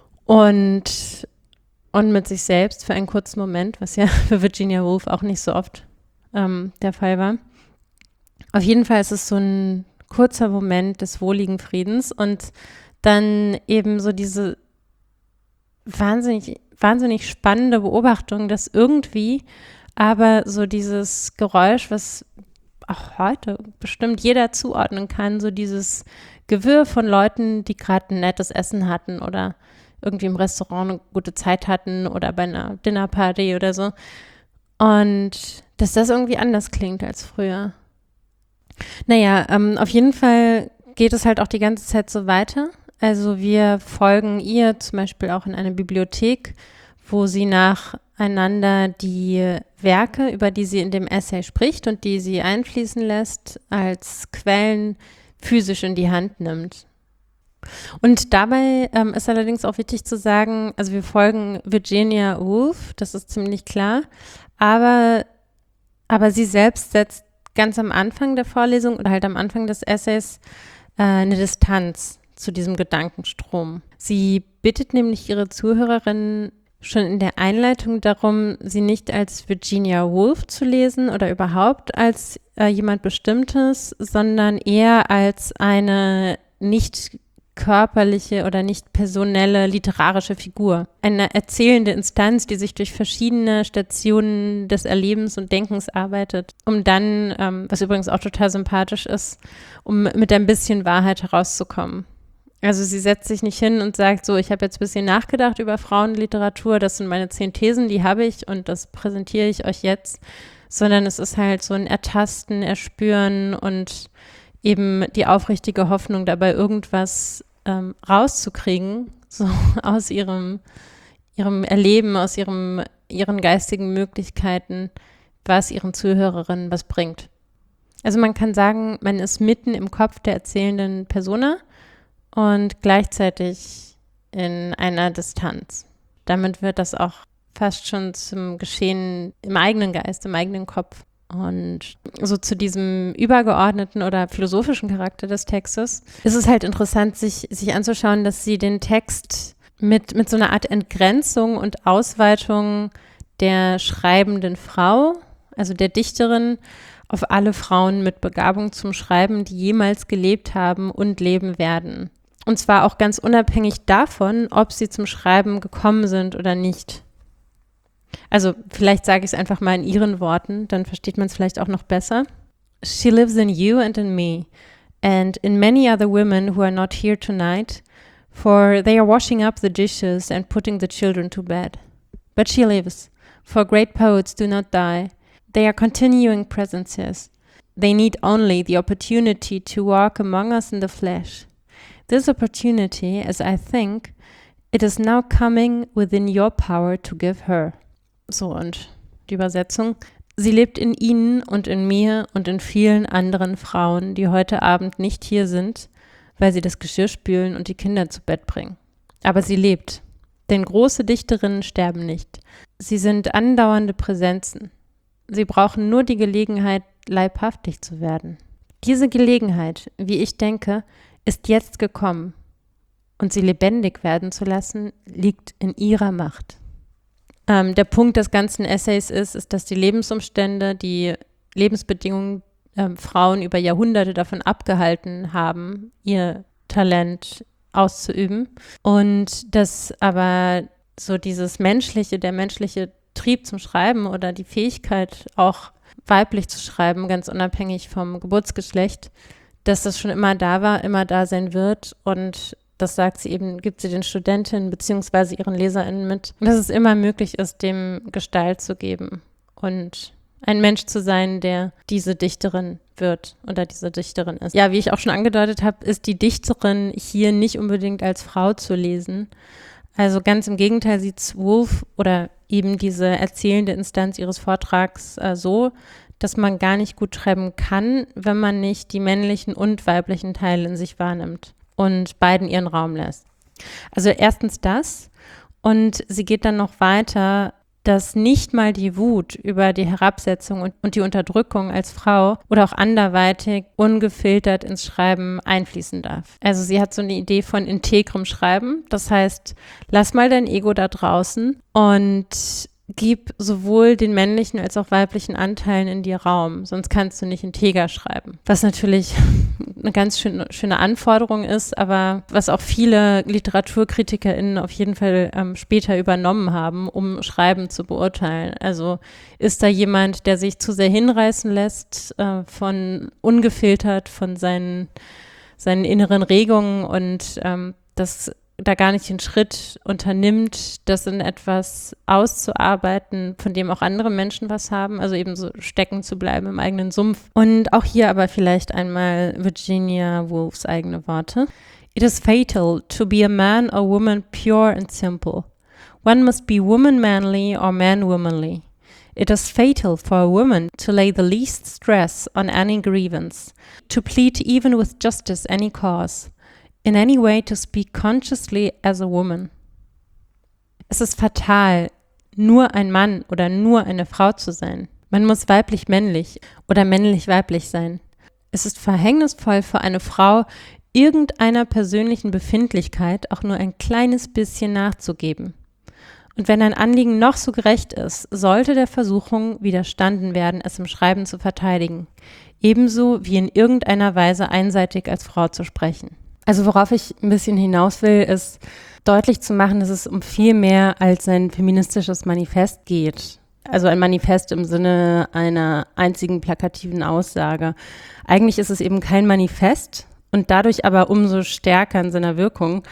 [SPEAKER 7] und, und mit sich selbst für einen kurzen Moment, was ja für Virginia Woolf auch nicht so oft ähm, der Fall war. Auf jeden Fall ist es so ein kurzer Moment des wohligen Friedens und dann eben so diese wahnsinnig, wahnsinnig spannende Beobachtung, dass irgendwie aber so dieses Geräusch, was auch heute bestimmt jeder zuordnen kann, so dieses Gewirr von Leuten, die gerade ein nettes Essen hatten oder irgendwie im Restaurant eine gute Zeit hatten oder bei einer Dinnerparty oder so. Und dass das irgendwie anders klingt als früher. Naja, ähm, auf jeden Fall geht es halt auch die ganze Zeit so weiter. Also wir folgen ihr zum Beispiel auch in eine Bibliothek, wo sie nacheinander die Werke, über die sie in dem Essay spricht und die sie einfließen lässt, als Quellen physisch in die Hand nimmt. Und dabei ähm, ist allerdings auch wichtig zu sagen, also wir folgen Virginia Woolf, das ist ziemlich klar, aber, aber sie selbst setzt ganz am Anfang der Vorlesung oder halt am Anfang des Essays äh, eine Distanz zu diesem Gedankenstrom. Sie bittet nämlich ihre Zuhörerinnen schon in der Einleitung darum, sie nicht als Virginia Woolf zu lesen oder überhaupt als äh, jemand Bestimmtes, sondern eher als eine nicht körperliche oder nicht personelle literarische Figur. Eine erzählende Instanz, die sich durch verschiedene Stationen des Erlebens und Denkens arbeitet, um dann, ähm, was übrigens auch total sympathisch ist, um mit ein bisschen Wahrheit herauszukommen. Also sie setzt sich nicht hin und sagt so, ich habe jetzt ein bisschen nachgedacht über Frauenliteratur, das sind meine zehn Thesen, die habe ich und das präsentiere ich euch jetzt, sondern es ist halt so ein Ertasten, Erspüren und eben die aufrichtige Hoffnung dabei, irgendwas ähm, rauszukriegen, so aus ihrem, ihrem Erleben, aus ihrem, ihren geistigen Möglichkeiten, was ihren Zuhörerinnen was bringt. Also man kann sagen, man ist mitten im Kopf der erzählenden Persona und gleichzeitig in einer Distanz. Damit wird das auch fast schon zum Geschehen im eigenen Geist, im eigenen Kopf. Und so zu diesem übergeordneten oder philosophischen Charakter des Textes ist es halt interessant, sich, sich anzuschauen, dass sie den Text mit, mit so einer Art Entgrenzung und Ausweitung der schreibenden Frau, also der Dichterin, auf alle Frauen mit Begabung zum Schreiben, die jemals gelebt haben und leben werden. Und zwar auch ganz unabhängig davon, ob sie zum Schreiben gekommen sind oder nicht. Also vielleicht sage ich es einfach mal in ihren Worten, dann versteht man es vielleicht auch noch besser. She lives in you and in me, and in many other women who are not here tonight, for they are washing up the dishes and putting the children to bed. But she lives, for great poets do not die. They are continuing presences. They need only the opportunity to walk among us in the flesh. This opportunity, as I think, it is now coming within your power to give her. So, und die Übersetzung. Sie lebt in Ihnen und in mir und in vielen anderen Frauen, die heute Abend nicht hier sind, weil sie das Geschirr spülen und die Kinder zu Bett bringen. Aber sie lebt, denn große Dichterinnen sterben nicht. Sie sind andauernde Präsenzen. Sie brauchen nur die Gelegenheit, leibhaftig zu werden. Diese Gelegenheit, wie ich denke, ist jetzt gekommen. Und sie lebendig werden zu lassen, liegt in ihrer Macht. Ähm, der Punkt des ganzen Essays ist, ist, dass die Lebensumstände, die Lebensbedingungen ähm, Frauen über Jahrhunderte davon abgehalten haben, ihr Talent auszuüben. Und dass aber so dieses menschliche, der menschliche Trieb zum Schreiben oder die Fähigkeit auch weiblich zu schreiben, ganz unabhängig vom Geburtsgeschlecht, dass das schon immer da war, immer da sein wird und das sagt sie eben, gibt sie den Studentinnen bzw. ihren LeserInnen mit, dass es immer möglich ist, dem Gestalt zu geben und ein Mensch zu sein, der diese Dichterin wird oder diese Dichterin ist. Ja, wie ich auch schon angedeutet habe, ist die Dichterin hier nicht unbedingt als Frau zu lesen. Also ganz im Gegenteil sieht Woolf oder eben diese erzählende Instanz ihres Vortrags äh, so, dass man gar nicht gut schreiben kann, wenn man nicht die männlichen und weiblichen Teile in sich wahrnimmt und beiden ihren Raum lässt. Also erstens das und sie geht dann noch weiter, dass nicht mal die Wut über die Herabsetzung und, und die Unterdrückung als Frau oder auch anderweitig ungefiltert ins Schreiben einfließen darf. Also sie hat so eine Idee von integrem Schreiben, das heißt, lass mal dein Ego da draußen und gib sowohl den männlichen als auch weiblichen Anteilen in dir Raum, sonst kannst du nicht integer schreiben. Was natürlich eine ganz schöne, schöne Anforderung ist, aber was auch viele LiteraturkritikerInnen auf jeden Fall ähm, später übernommen haben, um Schreiben zu beurteilen. Also ist da jemand, der sich zu sehr hinreißen lässt, äh, von ungefiltert von seinen, seinen inneren Regungen und ähm, das da gar nicht den Schritt unternimmt, das in etwas auszuarbeiten, von dem auch andere Menschen was haben, also eben so stecken zu bleiben im eigenen Sumpf. Und auch hier aber vielleicht einmal Virginia Woolfs eigene Worte. It is fatal to be a man or woman pure and simple. One must be woman manly or man womanly. It is fatal for a woman to lay the least stress on any grievance, to plead even with justice any cause. In any way to speak consciously as a woman. Es ist fatal, nur ein Mann oder nur eine Frau zu sein. Man muss weiblich-männlich oder männlich-weiblich sein. Es ist verhängnisvoll für eine Frau, irgendeiner persönlichen Befindlichkeit auch nur ein kleines bisschen nachzugeben. Und wenn ein Anliegen noch so gerecht ist, sollte der Versuchung widerstanden werden, es im Schreiben zu verteidigen. Ebenso wie in irgendeiner Weise einseitig als Frau zu sprechen. Also worauf ich ein bisschen hinaus will, ist deutlich zu machen, dass es um viel mehr als ein feministisches Manifest geht. Also ein Manifest im Sinne einer einzigen plakativen Aussage. Eigentlich ist es eben kein Manifest und dadurch aber umso stärker in seiner Wirkung,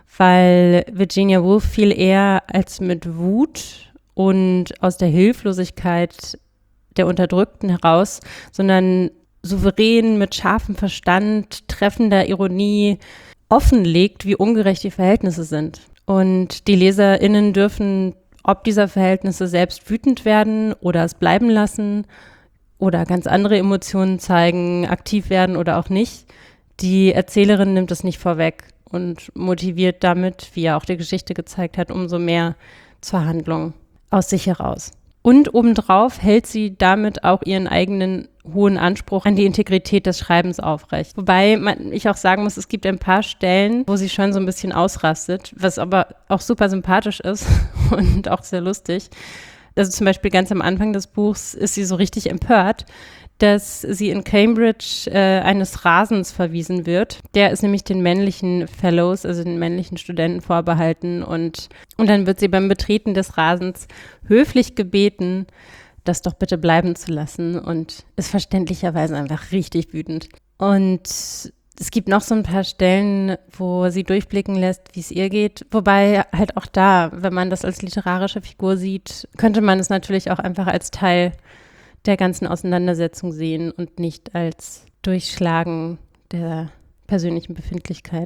[SPEAKER 7] weil Virginia Woolf viel eher als mit Wut und aus der Hilflosigkeit der Unterdrückten heraus, sondern souverän, mit scharfem Verstand, treffender Ironie offenlegt, wie ungerecht die Verhältnisse sind. Und die LeserInnen dürfen ob dieser Verhältnisse selbst wütend werden oder es bleiben lassen oder ganz andere Emotionen zeigen, aktiv werden oder auch nicht. Die Erzählerin nimmt es nicht vorweg und motiviert damit, wie ja auch die Geschichte gezeigt hat, umso mehr zur Handlung aus sich heraus. Und obendrauf hält sie damit auch ihren eigenen hohen Anspruch an die Integrität des Schreibens aufrecht. Wobei man, ich auch sagen muss, es gibt ein paar Stellen, wo sie schon so ein bisschen ausrastet, was aber auch super sympathisch ist und auch sehr lustig. Also zum Beispiel ganz am Anfang des Buchs ist sie so richtig empört, dass sie in Cambridge äh, eines Rasens verwiesen wird. Der ist nämlich den männlichen Fellows, also den männlichen Studenten vorbehalten. Und, und dann wird sie beim Betreten des Rasens höflich gebeten, das doch bitte bleiben zu lassen und ist verständlicherweise einfach richtig wütend. Und es gibt noch so ein paar Stellen, wo sie durchblicken lässt, wie es ihr geht. Wobei halt auch da, wenn man das als literarische Figur sieht, könnte man es natürlich auch einfach als Teil der ganzen Auseinandersetzung sehen und nicht als Durchschlagen der persönlichen Befindlichkeit.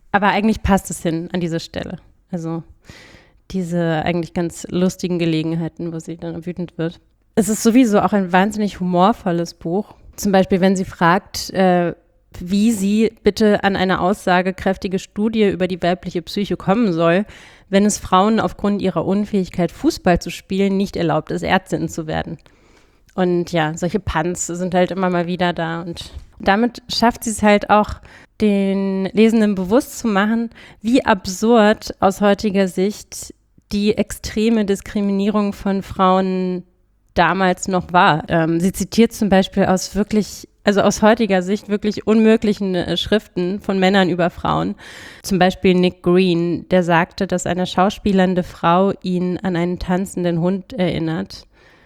[SPEAKER 7] Aber eigentlich passt es hin an diese Stelle. Also diese eigentlich ganz lustigen Gelegenheiten, wo sie dann wütend wird. Es ist sowieso auch ein wahnsinnig humorvolles Buch. Zum Beispiel, wenn sie fragt, äh, wie sie bitte an eine aussagekräftige Studie über die weibliche Psyche kommen soll, wenn es Frauen aufgrund ihrer Unfähigkeit, Fußball zu spielen, nicht erlaubt ist, Ärztin zu werden. Und ja, solche Punts sind halt immer mal wieder da. Und damit schafft sie es halt auch, den Lesenden bewusst zu machen, wie absurd aus heutiger Sicht die extreme Diskriminierung von Frauen damals noch war. Ähm, sie zitiert zum Beispiel aus wirklich, also aus heutiger Sicht wirklich unmöglichen äh, Schriften von Männern über Frauen. Zum Beispiel Nick Green, der sagte, dass eine schauspielernde Frau ihn an einen tanzenden Hund erinnert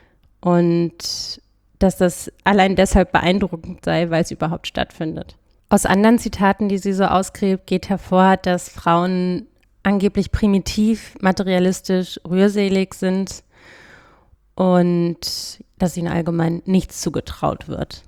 [SPEAKER 7] und dass das allein deshalb beeindruckend sei, weil es überhaupt stattfindet. Aus anderen Zitaten, die sie so ausgräbt, geht hervor, dass Frauen angeblich primitiv, materialistisch, rührselig sind und dass ihnen allgemein nichts zugetraut wird.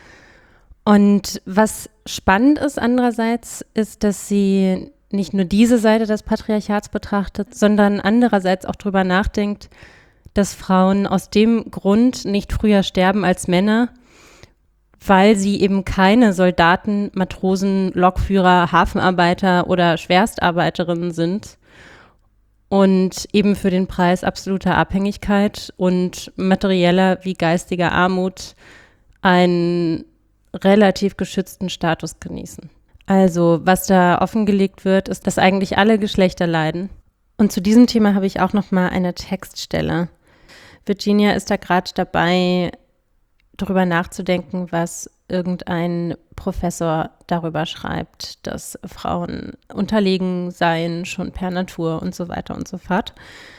[SPEAKER 7] Und was spannend ist andererseits, ist, dass sie nicht nur diese Seite des Patriarchats betrachtet, sondern andererseits auch darüber nachdenkt, dass Frauen aus dem Grund nicht früher sterben als Männer, weil sie eben keine Soldaten, Matrosen, Lokführer, Hafenarbeiter oder Schwerstarbeiterinnen sind und eben für den Preis absoluter Abhängigkeit und materieller wie geistiger Armut einen relativ geschützten Status genießen. Also was da offengelegt wird, ist, dass eigentlich alle Geschlechter leiden. Und zu diesem Thema habe ich auch noch mal eine Textstelle. Virginia ist da gerade dabei, darüber nachzudenken, was irgendein Professor darüber schreibt, dass Frauen unterlegen seien, schon per Natur und so weiter und so fort.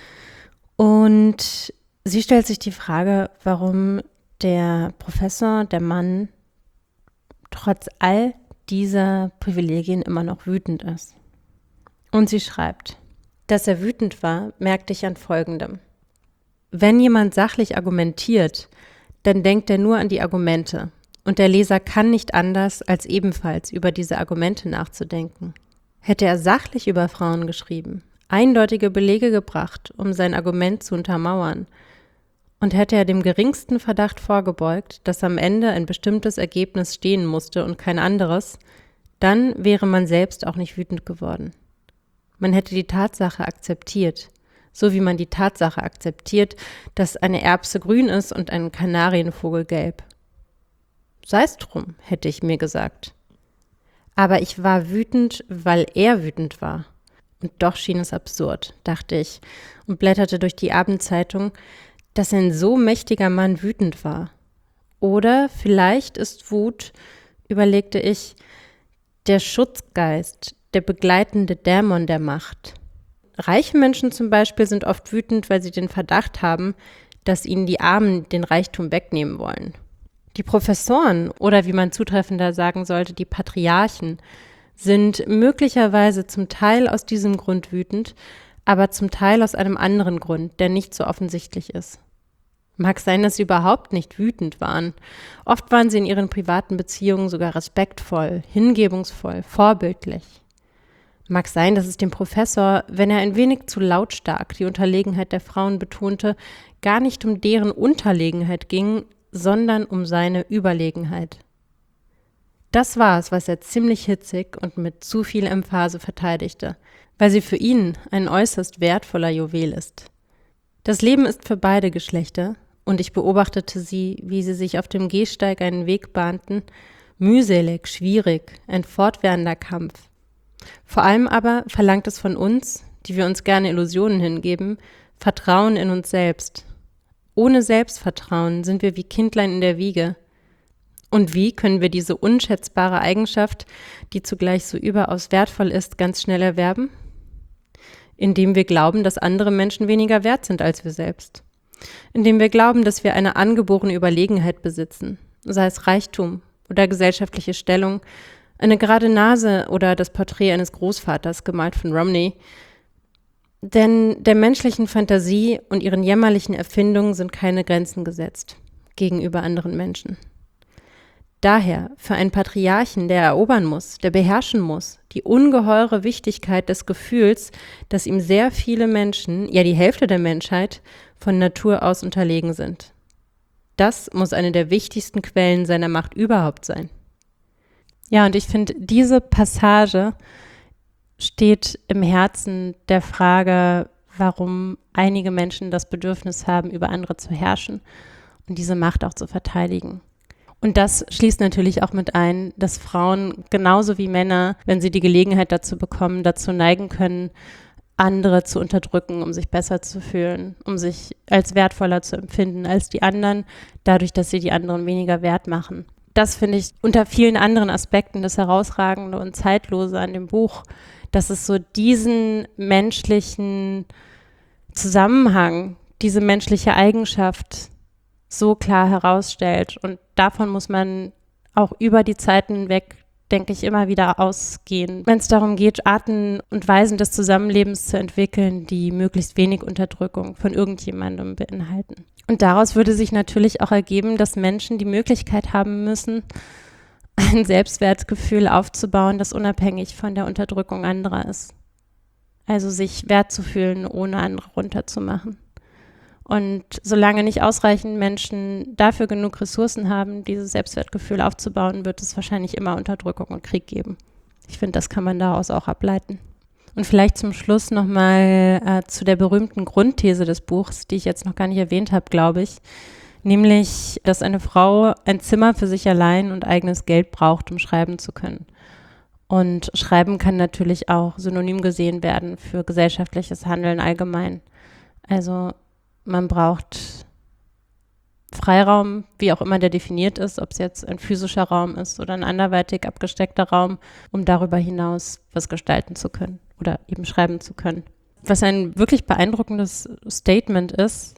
[SPEAKER 7] Und sie stellt sich die Frage, warum der Professor, der Mann, trotz all dieser Privilegien immer noch wütend ist. Und sie schreibt, dass er wütend war, merkte ich an Folgendem. Wenn jemand sachlich argumentiert, dann denkt er nur an die Argumente und der Leser kann nicht anders, als ebenfalls über diese Argumente nachzudenken. Hätte er sachlich über Frauen geschrieben, eindeutige Belege gebracht, um sein Argument zu untermauern, und hätte er dem geringsten Verdacht vorgebeugt, dass am Ende ein bestimmtes Ergebnis stehen musste und kein anderes, dann wäre man selbst auch nicht wütend geworden. Man hätte die Tatsache akzeptiert, so wie man die Tatsache akzeptiert, dass eine Erbse grün ist und ein Kanarienvogel gelb. Sei es drum, hätte ich mir gesagt. Aber ich war wütend, weil er wütend war. Und doch schien es absurd, dachte ich und blätterte durch die Abendzeitung, dass ein so mächtiger Mann wütend war. Oder vielleicht ist Wut, überlegte ich, der Schutzgeist, der begleitende Dämon der Macht. Reiche Menschen zum Beispiel sind oft wütend, weil sie den Verdacht haben, dass ihnen die Armen den Reichtum wegnehmen wollen. Die Professoren oder wie man zutreffender sagen sollte, die Patriarchen sind möglicherweise zum Teil aus diesem Grund wütend, aber zum Teil aus einem anderen Grund, der nicht so offensichtlich ist. Mag sein, dass sie überhaupt nicht wütend waren. Oft waren sie in ihren privaten Beziehungen sogar respektvoll, hingebungsvoll, vorbildlich. Mag sein, dass es dem Professor, wenn er ein wenig zu lautstark die Unterlegenheit der Frauen betonte, gar nicht um deren Unterlegenheit ging, sondern um seine Überlegenheit. Das war es, was er ziemlich hitzig und mit zu viel Emphase verteidigte, weil sie für ihn ein äußerst wertvoller Juwel ist. Das Leben ist für beide Geschlechter, und ich beobachtete sie, wie sie sich auf dem Gehsteig einen Weg bahnten, mühselig, schwierig, ein fortwährender Kampf. Vor allem aber verlangt es von uns, die wir uns gerne Illusionen hingeben, Vertrauen in uns selbst. Ohne Selbstvertrauen sind wir wie Kindlein in der Wiege. Und wie können wir diese unschätzbare Eigenschaft, die zugleich so überaus wertvoll ist, ganz schnell erwerben? Indem wir glauben, dass andere Menschen weniger wert sind als wir selbst. Indem wir glauben, dass wir eine angeborene Überlegenheit besitzen, sei es Reichtum oder gesellschaftliche Stellung, eine gerade Nase oder das Porträt eines Großvaters, gemalt von Romney. Denn der menschlichen Fantasie und ihren jämmerlichen Erfindungen sind keine Grenzen gesetzt gegenüber anderen Menschen. Daher für einen Patriarchen, der erobern muss, der beherrschen muss, die ungeheure Wichtigkeit des Gefühls, dass ihm sehr viele Menschen, ja die Hälfte der Menschheit, von Natur aus unterlegen sind. Das muss eine der wichtigsten Quellen seiner Macht überhaupt sein. Ja, und ich finde, diese Passage steht im Herzen der Frage, warum einige Menschen das Bedürfnis haben, über andere zu herrschen und diese Macht auch zu verteidigen. Und das schließt natürlich auch mit ein, dass Frauen genauso wie Männer, wenn sie die Gelegenheit dazu bekommen, dazu neigen können, andere zu unterdrücken, um sich besser zu fühlen, um sich als wertvoller zu empfinden als die anderen, dadurch, dass sie die anderen weniger wert machen. Das finde ich unter vielen anderen Aspekten das Herausragende und Zeitlose an dem Buch, dass es so diesen menschlichen Zusammenhang, diese menschliche Eigenschaft so klar herausstellt. Und davon muss man auch über die Zeiten hinweg, denke ich, immer wieder ausgehen, wenn es darum geht, Arten und Weisen des Zusammenlebens zu entwickeln, die möglichst wenig Unterdrückung von irgendjemandem beinhalten. Und daraus würde sich natürlich auch ergeben, dass Menschen die Möglichkeit haben müssen, ein Selbstwertgefühl aufzubauen, das unabhängig von der Unterdrückung anderer ist. Also sich wert zu fühlen, ohne andere runterzumachen. Und solange nicht ausreichend Menschen dafür genug Ressourcen haben, dieses Selbstwertgefühl aufzubauen, wird es wahrscheinlich immer Unterdrückung und Krieg geben. Ich finde, das kann man daraus auch ableiten. Und vielleicht zum Schluss nochmal äh, zu der berühmten Grundthese des Buchs, die ich jetzt noch gar nicht erwähnt habe, glaube ich. Nämlich, dass eine Frau ein Zimmer für sich allein und eigenes Geld braucht, um schreiben zu können. Und Schreiben kann natürlich auch synonym gesehen werden für gesellschaftliches Handeln allgemein. Also man braucht Freiraum, wie auch immer der definiert ist, ob es jetzt ein physischer Raum ist oder ein anderweitig abgesteckter Raum, um darüber hinaus was gestalten zu können oder eben schreiben zu können. Was ein wirklich beeindruckendes Statement ist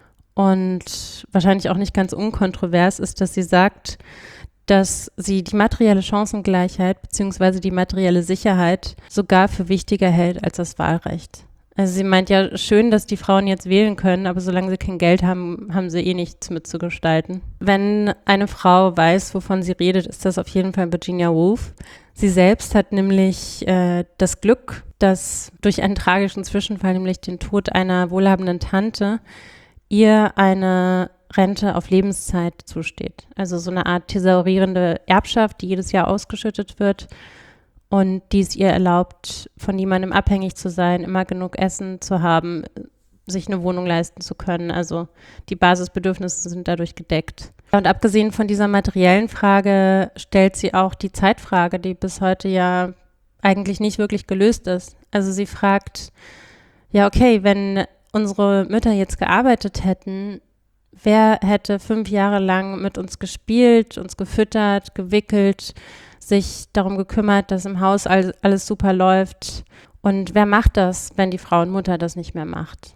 [SPEAKER 7] und wahrscheinlich auch nicht ganz unkontrovers ist, dass sie sagt, dass sie die materielle Chancengleichheit bzw. die materielle Sicherheit sogar für wichtiger hält als das Wahlrecht. Also sie meint ja schön, dass die Frauen jetzt wählen können, aber solange sie kein Geld haben, haben sie eh nichts mitzugestalten. Wenn eine Frau weiß, wovon sie redet, ist das auf jeden Fall Virginia Woolf. Sie selbst hat nämlich äh, das Glück, dass durch einen tragischen Zwischenfall, nämlich den Tod einer wohlhabenden Tante, ihr eine Rente auf Lebenszeit zusteht. Also so eine Art thesaurierende Erbschaft, die jedes Jahr ausgeschüttet wird und die es ihr erlaubt, von niemandem abhängig zu sein, immer genug Essen zu haben, sich eine Wohnung leisten zu können. Also die Basisbedürfnisse sind dadurch gedeckt. Und abgesehen von dieser materiellen Frage stellt sie auch die Zeitfrage, die bis heute ja eigentlich nicht wirklich gelöst ist. Also sie fragt, ja okay, wenn unsere Mütter jetzt gearbeitet hätten, wer hätte fünf Jahre lang mit uns gespielt, uns gefüttert, gewickelt, sich darum gekümmert, dass im Haus alles, alles super läuft? Und wer macht das, wenn die Frauenmutter das nicht mehr macht?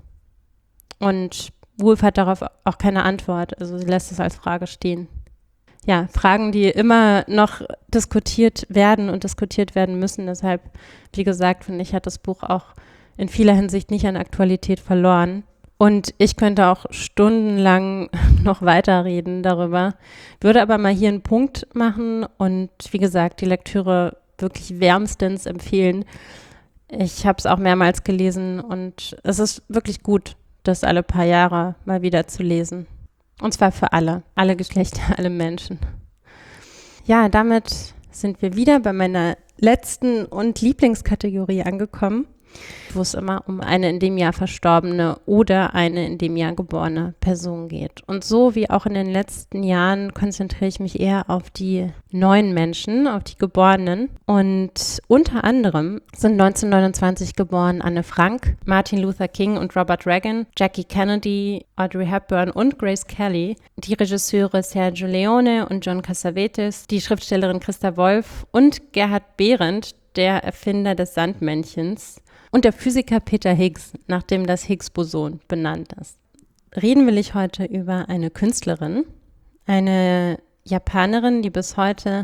[SPEAKER 7] Und Woolf hat darauf auch keine Antwort, also sie lässt es als Frage stehen. Ja, Fragen, die immer noch diskutiert werden und diskutiert werden müssen. Deshalb, wie gesagt, finde ich, hat das Buch auch in vieler Hinsicht nicht an Aktualität verloren. Und ich könnte auch stundenlang noch weiterreden darüber, würde aber mal hier einen Punkt machen und wie gesagt, die Lektüre wirklich wärmstens empfehlen. Ich habe es auch mehrmals gelesen und es ist wirklich gut, das alle paar Jahre mal wieder zu lesen. Und zwar für alle, alle Geschlechter, alle Menschen. Ja, damit sind wir wieder bei meiner letzten und Lieblingskategorie angekommen, wo es immer um eine in dem Jahr verstorbene oder eine in dem Jahr geborene Person geht. Und so wie auch in den letzten Jahren konzentriere ich mich eher auf die neuen Menschen, auf die Geborenen. Und unter anderem sind neunzehnhundertneunundzwanzig geboren Anne Frank, Martin Luther King und Robert Reagan, Jackie Kennedy, Audrey Hepburn und Grace Kelly, die Regisseure Sergio Leone und John Cassavetes, die Schriftstellerin Christa Wolf und Gerhard Behrendt, der Erfinder des Sandmännchens, und der Physiker Peter Higgs, nach dem das Higgs-Boson benannt ist. Reden will ich heute über eine Künstlerin, eine Japanerin, die bis heute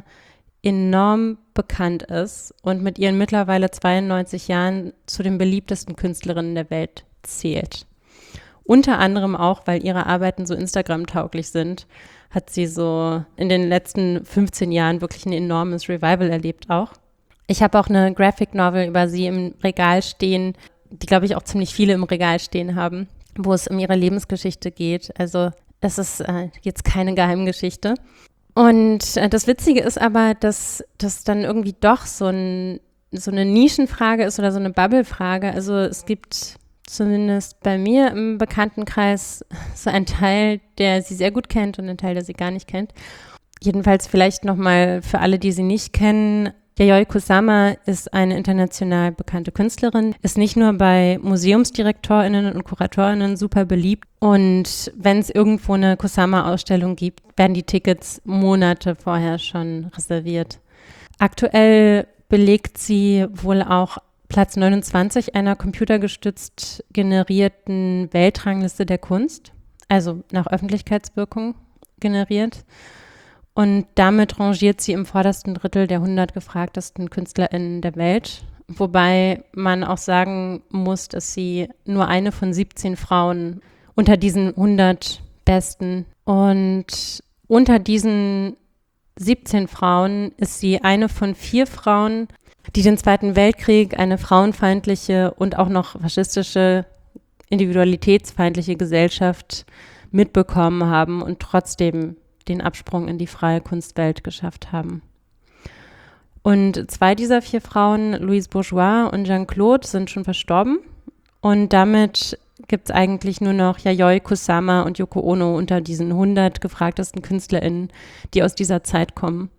[SPEAKER 7] enorm bekannt ist und mit ihren mittlerweile zweiundneunzig Jahren zu den beliebtesten Künstlerinnen der Welt zählt. Unter anderem auch, weil ihre Arbeiten so Instagram-tauglich sind, hat sie so in den letzten fünfzehn Jahren wirklich ein enormes Revival erlebt auch. Ich habe auch eine Graphic Novel über sie im Regal stehen, die, glaube ich, auch ziemlich viele im Regal stehen haben, wo es um ihre Lebensgeschichte geht. Also es ist äh, jetzt keine Geheimgeschichte. Und äh, das Witzige ist aber, dass das dann irgendwie doch so, ein, so eine Nischenfrage ist oder so eine Bubble-Frage. Also es gibt zumindest bei mir im Bekanntenkreis so einen Teil, der sie sehr gut kennt und einen Teil, der sie gar nicht kennt. Jedenfalls vielleicht nochmal für alle, die sie nicht kennen. Yayoi Kusama ist eine international bekannte Künstlerin, ist nicht nur bei MuseumsdirektorInnen und KuratorInnen super beliebt. Und wenn es irgendwo eine Kusama-Ausstellung gibt, werden die Tickets Monate vorher schon reserviert. Aktuell belegt sie wohl auch Platz neunundzwanzig einer computergestützt generierten Weltrangliste der Kunst, also nach Öffentlichkeitswirkung generiert. Und damit rangiert sie im vordersten Drittel der hundert gefragtesten KünstlerInnen der Welt. Wobei man auch sagen muss, dass sie nur eine von siebzehn Frauen unter diesen hundert Besten. Und unter diesen siebzehn Frauen ist sie eine von vier Frauen, die den Zweiten Weltkrieg, eine frauenfeindliche und auch noch faschistische, individualitätsfeindliche Gesellschaft mitbekommen haben und trotzdem den Absprung in die freie Kunstwelt geschafft haben. Und zwei dieser vier Frauen, Louise Bourgeois und Jeanne-Claude, sind schon verstorben. Und damit gibt es eigentlich nur noch Yayoi Kusama und Yoko Ono unter diesen hundert gefragtesten KünstlerInnen, die aus dieser Zeit kommen.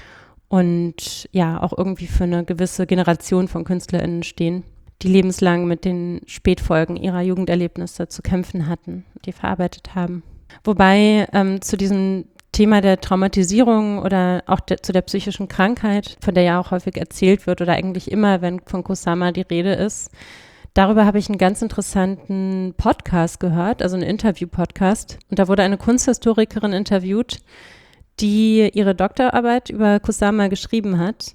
[SPEAKER 7] Und ja, auch irgendwie für eine gewisse Generation von KünstlerInnen stehen, die lebenslang mit den Spätfolgen ihrer Jugenderlebnisse zu kämpfen hatten, die verarbeitet haben. Wobei ähm, zu diesem Thema der Traumatisierung oder auch de, zu der psychischen Krankheit, von der ja auch häufig erzählt wird oder eigentlich immer, wenn von Kusama die Rede ist. Darüber habe ich einen ganz interessanten Podcast gehört, also einen Interview-Podcast. Und da wurde eine Kunsthistorikerin interviewt, die ihre Doktorarbeit über Kusama geschrieben hat.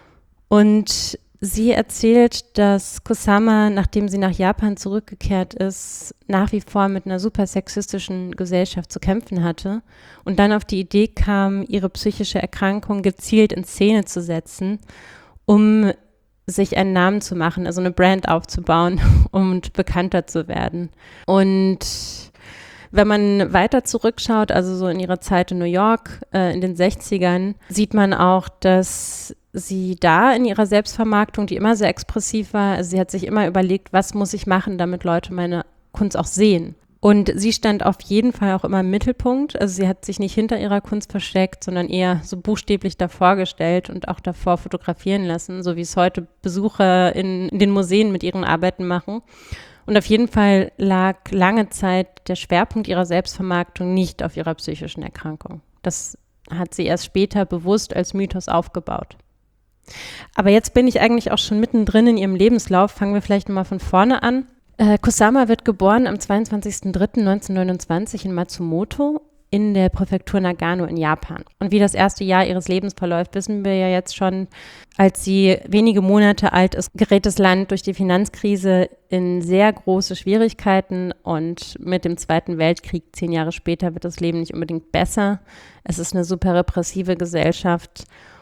[SPEAKER 7] Und sie erzählt, dass Kusama, nachdem sie nach Japan zurückgekehrt ist, nach wie vor mit einer super sexistischen Gesellschaft zu kämpfen hatte und dann auf die Idee kam, ihre psychische Erkrankung gezielt in Szene zu setzen, um sich einen Namen zu machen, also eine Brand aufzubauen und bekannter zu werden. Und wenn man weiter zurückschaut, also so in ihrer Zeit in New York äh, in den sechzigern, sieht man auch, dass sie da in ihrer Selbstvermarktung, die immer sehr expressiv war, also sie hat sich immer überlegt, was muss ich machen, damit Leute meine Kunst auch sehen. Und sie stand auf jeden Fall auch immer im Mittelpunkt. Also sie hat sich nicht hinter ihrer Kunst versteckt, sondern eher so buchstäblich davor gestellt und auch davor fotografieren lassen, so wie es heute Besucher in, in den Museen mit ihren Arbeiten machen. Und auf jeden Fall lag lange Zeit der Schwerpunkt ihrer Selbstvermarktung nicht auf ihrer psychischen Erkrankung. Das hat sie erst später bewusst als Mythos aufgebaut. Aber jetzt bin ich eigentlich auch schon mittendrin in ihrem Lebenslauf. Fangen wir vielleicht mal von vorne an. Äh, Kusama wird geboren am zweiundzwanzigsten dritten neunzehnhundertneunundzwanzig in Matsumoto in der Präfektur Nagano in Japan. Und wie das erste Jahr ihres Lebens verläuft, wissen wir ja jetzt schon. Als sie wenige Monate alt ist, gerät das Land durch die Finanzkrise in sehr große Schwierigkeiten und mit dem Zweiten Weltkrieg zehn Jahre später wird das Leben nicht unbedingt besser. Es ist eine super repressive Gesellschaft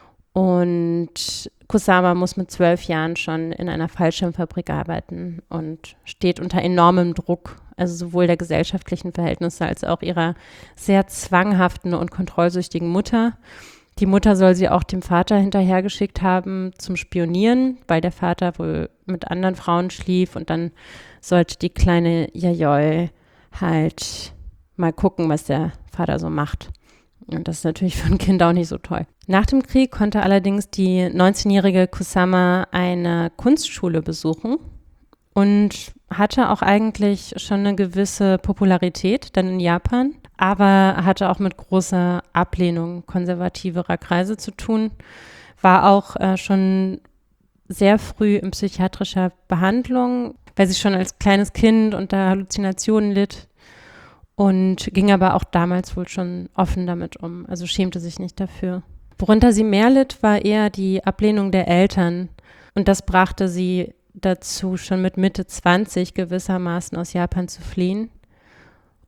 [SPEAKER 7] und Kusama muss mit zwölf Jahren schon in einer Fallschirmfabrik arbeiten und steht unter enormem Druck, also sowohl der gesellschaftlichen Verhältnisse als auch ihrer sehr zwanghaften und kontrollsüchtigen Mutter. Die Mutter soll sie auch dem Vater hinterhergeschickt haben zum Spionieren, weil der Vater wohl mit anderen Frauen schlief und dann sollte die kleine Yayoi halt mal gucken, was der Vater so macht. Und das ist natürlich für ein Kind auch nicht so toll. Nach dem Krieg konnte allerdings die neunzehnjährige Kusama eine Kunstschule besuchen und hatte auch eigentlich schon eine gewisse Popularität dann in Japan, aber hatte auch mit großer Ablehnung konservativerer Kreise zu tun, war auch äh, schon sehr früh in psychiatrischer Behandlung, weil sie schon als kleines Kind unter Halluzinationen litt. Und ging aber auch damals wohl schon offen damit um, also schämte sich nicht dafür. Worunter sie mehr litt, war eher die Ablehnung der Eltern. Und das brachte sie dazu, schon mit Mitte zwanzig gewissermaßen aus Japan zu fliehen.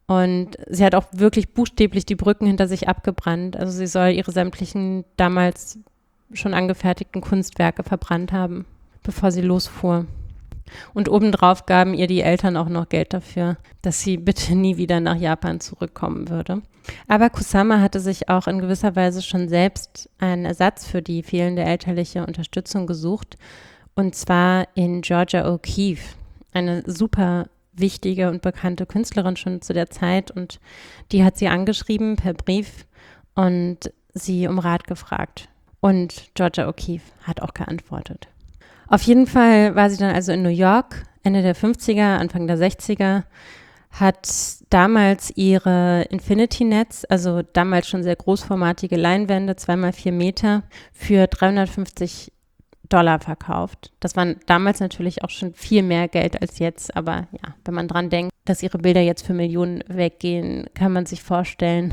[SPEAKER 7] Und sie hat auch wirklich buchstäblich die Brücken hinter sich abgebrannt. Also sie soll ihre sämtlichen damals schon angefertigten Kunstwerke verbrannt haben, bevor sie losfuhr. Und obendrauf gaben ihr die Eltern auch noch Geld dafür, dass sie bitte nie wieder nach Japan zurückkommen würde. Aber Kusama hatte sich auch in gewisser Weise schon selbst einen Ersatz für die fehlende elterliche Unterstützung gesucht. Und zwar in Georgia O'Keeffe, eine super wichtige und bekannte Künstlerin schon zu der Zeit. Und die hat sie angeschrieben per Brief und sie um Rat gefragt. Und Georgia O'Keeffe hat auch geantwortet. Auf jeden Fall war sie dann also in New York, Ende der fünfziger, Anfang der sechziger, hat damals ihre Infinity-Nets, also damals schon sehr großformatige Leinwände, zweimal vier Meter, für dreihundertfünfzig Dollar verkauft. Das waren damals natürlich auch schon viel mehr Geld als jetzt, aber ja, wenn man dran denkt, dass ihre Bilder jetzt für Millionen weggehen, kann man sich vorstellen,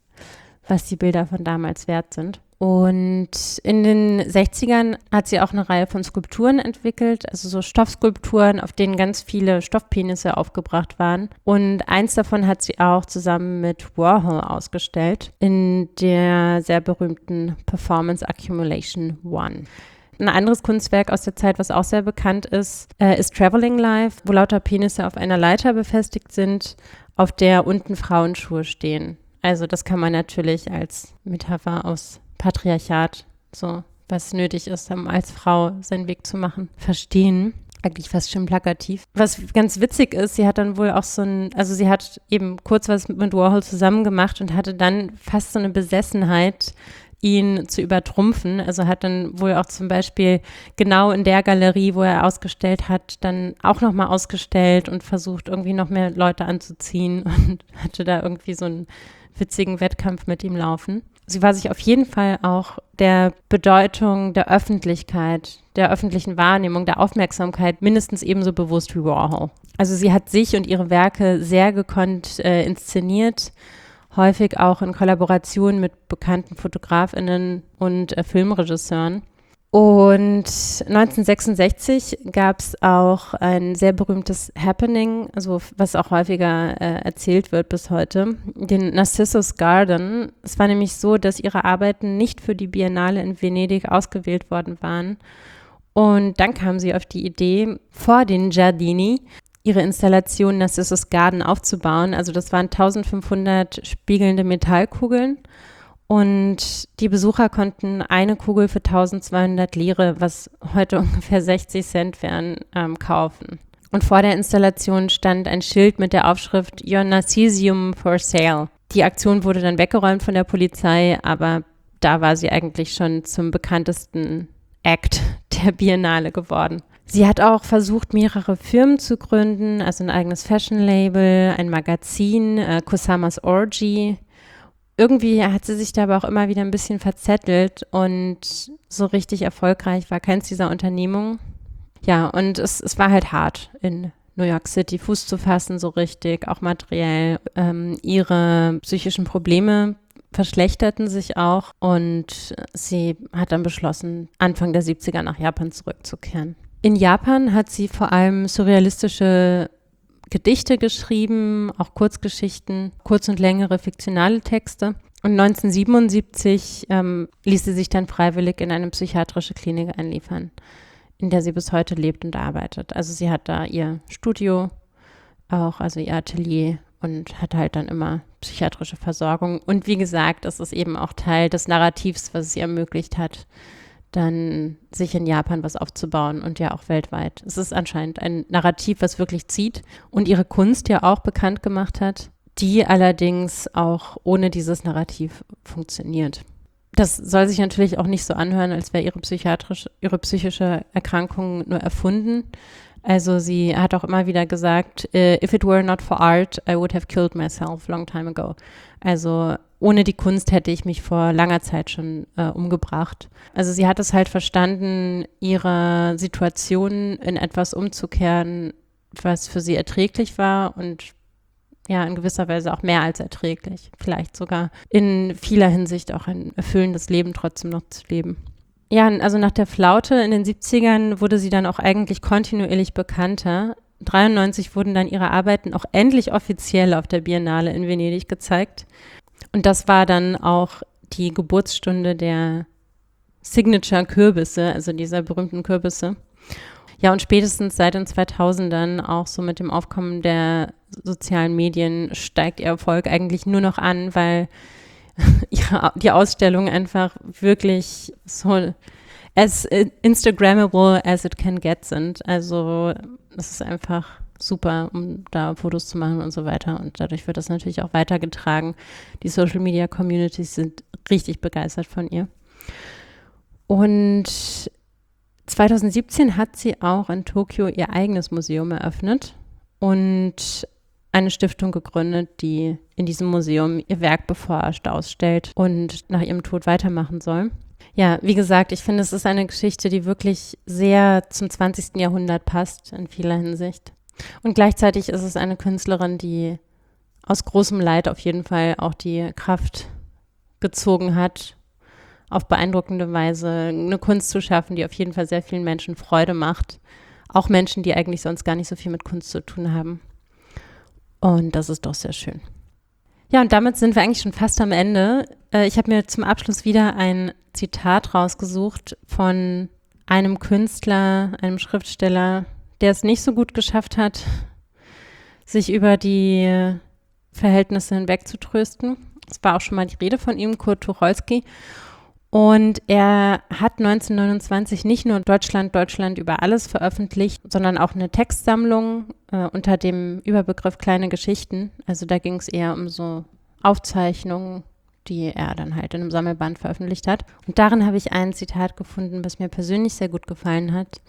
[SPEAKER 7] was die Bilder von damals wert sind. Und in den sechzigern hat sie auch eine Reihe von Skulpturen entwickelt, also so Stoffskulpturen, auf denen ganz viele Stoffpenisse aufgebracht waren. Und eins davon hat sie auch zusammen mit Warhol ausgestellt in der sehr berühmten Performance Accumulation One. Ein anderes Kunstwerk aus der Zeit, was auch sehr bekannt ist, äh, ist Traveling Life, wo lauter Penisse auf einer Leiter befestigt sind, auf der unten Frauenschuhe stehen. Also das kann man natürlich als Metapher aus Patriarchat, so was nötig ist, um als Frau seinen Weg zu machen, verstehen. Eigentlich fast schon plakativ. Was ganz witzig ist, sie hat dann wohl auch so ein, also sie hat eben kurz was mit Warhol zusammen gemacht und hatte dann fast so eine Besessenheit, ihn zu übertrumpfen. Also hat dann wohl auch zum Beispiel genau in der Galerie, wo er ausgestellt hat, dann auch nochmal ausgestellt und versucht irgendwie noch mehr Leute anzuziehen und hatte da irgendwie so einen witzigen Wettkampf mit ihm laufen. Sie war sich auf jeden Fall auch der Bedeutung der Öffentlichkeit, der öffentlichen Wahrnehmung, der Aufmerksamkeit mindestens ebenso bewusst wie Warhol. Also sie hat sich und ihre Werke sehr gekonnt äh, inszeniert, häufig auch in Kollaboration mit bekannten FotografInnen und äh, Filmregisseuren. Und neunzehnhundertsechsundsechzig gab es auch ein sehr berühmtes Happening, also was auch häufiger äh, erzählt wird bis heute, den Narcissus Garden. Es war nämlich so, dass ihre Arbeiten nicht für die Biennale in Venedig ausgewählt worden waren. Und dann kam sie auf die Idee, vor den Giardini ihre Installation Narcissus Garden aufzubauen. Also das waren eintausendfünfhundert spiegelnde Metallkugeln. Und die Besucher konnten eine Kugel für eintausendzweihundert Lire, was heute ungefähr sechzig Cent wären, ähm, kaufen. Und vor der Installation stand ein Schild mit der Aufschrift Your Narcisium for Sale. Die Aktion wurde dann weggeräumt von der Polizei, aber da war sie eigentlich schon zum bekanntesten Act der Biennale geworden. Sie hat auch versucht, mehrere Firmen zu gründen, also ein eigenes Fashion-Label, ein Magazin, äh, Kusamas Orgy. Irgendwie hat sie sich da aber auch immer wieder ein bisschen verzettelt und so richtig erfolgreich war keins dieser Unternehmungen. Ja, und es, es war halt hart, in New York City Fuß zu fassen, so richtig, auch materiell. Ähm, ihre psychischen Probleme verschlechterten sich auch und sie hat dann beschlossen, Anfang der siebziger nach Japan zurückzukehren. In Japan hat sie vor allem surrealistische Gedichte geschrieben, auch Kurzgeschichten, kurz- und längere fiktionale Texte. Und neunzehnhundertsiebenundsiebzig ähm, ließ sie sich dann freiwillig in eine psychiatrische Klinik einliefern, in der sie bis heute lebt und arbeitet. Also sie hat da ihr Studio auch, also ihr Atelier und hat halt dann immer psychiatrische Versorgung. Und wie gesagt, das ist eben auch Teil des Narrativs, was es ihr ermöglicht hat, dann sich in Japan was aufzubauen und ja auch weltweit. Es ist anscheinend ein Narrativ, was wirklich zieht und ihre Kunst ja auch bekannt gemacht hat, die allerdings auch ohne dieses Narrativ funktioniert. Das soll sich natürlich auch nicht so anhören, als wäre ihre psychiatrische, ihre psychische Erkrankung nur erfunden. Also sie hat auch immer wieder gesagt, if it were not for art, I would have killed myself long time ago. Also ohne die Kunst hätte ich mich vor langer Zeit schon äh, umgebracht. Also sie hat es halt verstanden, ihre Situation in etwas umzukehren, was für sie erträglich war und ja, in gewisser Weise auch mehr als erträglich. Vielleicht sogar in vieler Hinsicht auch ein erfüllendes Leben trotzdem noch zu leben. Ja, also nach der Flaute in den siebzigern wurde sie dann auch eigentlich kontinuierlich bekannter. neunzehnhundertdreiundneunzig wurden dann ihre Arbeiten auch endlich offiziell auf der Biennale in Venedig gezeigt. Und das war dann auch die Geburtsstunde der Signature-Kürbisse, also dieser berühmten Kürbisse. Ja, und spätestens seit den zweitausendern, auch so mit dem Aufkommen der sozialen Medien, steigt ihr Erfolg eigentlich nur noch an, weil ihre, die Ausstellungen einfach wirklich so as Instagrammable as it can get sind. Also es ist einfach super, um da Fotos zu machen und so weiter. Und dadurch wird das natürlich auch weitergetragen. Die Social Media Communities sind richtig begeistert von ihr. Und zweitausendsiebzehn hat sie auch in Tokio ihr eigenes Museum eröffnet und eine Stiftung gegründet, die in diesem Museum ihr Werk beforscht, ausstellt und nach ihrem Tod weitermachen soll. Ja, wie gesagt, ich finde, es ist eine Geschichte, die wirklich sehr zum zwanzigsten Jahrhundert passt in vieler Hinsicht. Und gleichzeitig ist es eine Künstlerin, die aus großem Leid auf jeden Fall auch die Kraft gezogen hat, auf beeindruckende Weise eine Kunst zu schaffen, die auf jeden Fall sehr vielen Menschen Freude macht. Auch Menschen, die eigentlich sonst gar nicht so viel mit Kunst zu tun haben. Und das ist doch sehr schön. Ja, und damit sind wir eigentlich schon fast am Ende. Ich habe mir zum Abschluss wieder ein Zitat rausgesucht von einem Künstler, einem Schriftsteller, der es nicht so gut geschafft hat, sich über die Verhältnisse hinweg zu trösten. Es war auch schon mal die Rede von ihm, Kurt Tucholsky. Und er hat neunzehnhundertneunundzwanzig nicht nur Deutschland, Deutschland über alles veröffentlicht, sondern auch eine Textsammlung äh, unter dem Überbegriff Kleine Geschichten. Also da ging es eher um so Aufzeichnungen, die er dann halt in einem Sammelband veröffentlicht hat. Und darin habe ich ein Zitat gefunden, was mir persönlich sehr gut gefallen hat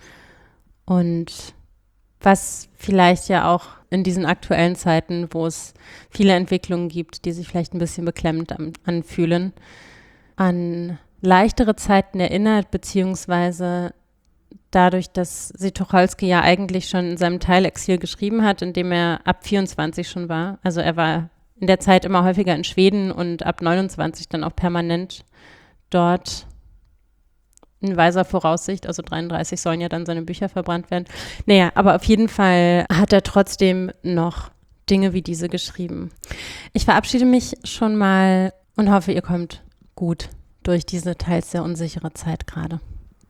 [SPEAKER 7] und was vielleicht ja auch in diesen aktuellen Zeiten, wo es viele Entwicklungen gibt, die sich vielleicht ein bisschen beklemmend an, anfühlen, an leichtere Zeiten erinnert, beziehungsweise dadurch, dass sie Tucholsky ja eigentlich schon in seinem Teilexil geschrieben hat, in dem er ab vierundzwanzig schon war. Also er war in der Zeit immer häufiger in Schweden und ab neunundzwanzig dann auch permanent dort in weiser Voraussicht. Also dreiunddreißig sollen ja dann seine Bücher verbrannt werden. Naja, aber auf jeden Fall hat er trotzdem noch Dinge wie diese geschrieben. Ich verabschiede mich schon mal und hoffe, ihr kommt gut durch diese teils sehr unsichere Zeit gerade.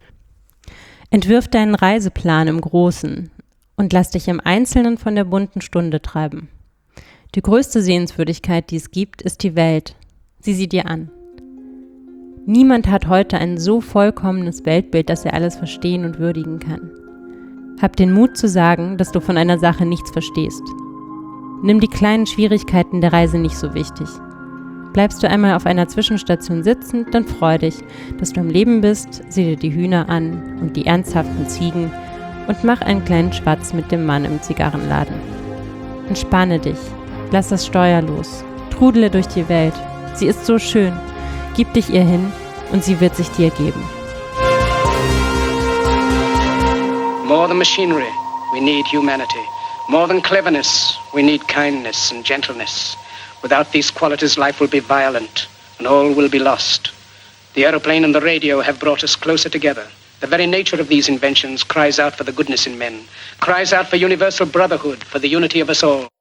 [SPEAKER 7] Entwirf deinen Reiseplan im Großen und lass dich im Einzelnen von der bunten Stunde treiben. Die größte Sehenswürdigkeit, die es gibt, ist die Welt. Sieh sie dir an. Niemand hat heute ein so vollkommenes Weltbild, dass er alles verstehen und würdigen kann. Hab den Mut zu sagen, dass du von einer Sache nichts verstehst. Nimm die kleinen Schwierigkeiten der Reise nicht so wichtig. Bleibst du einmal auf einer Zwischenstation sitzen, dann freu dich, dass du am Leben bist, sieh dir die Hühner an und die ernsthaften Ziegen und mach einen kleinen Schwatz mit dem Mann im Zigarrenladen. Entspanne dich, lass das Steuer los, trudele durch die Welt. Sie ist so schön, gib dich ihr hin und sie wird sich dir geben.
[SPEAKER 9] More than machinery, we need humanity. More than cleverness, we need kindness and gentleness. Without these qualities, life will be violent, and all will be lost. The aeroplane and the radio have brought us closer together. The very nature of these inventions cries out for the goodness in men, cries out for universal brotherhood, for the unity of us all.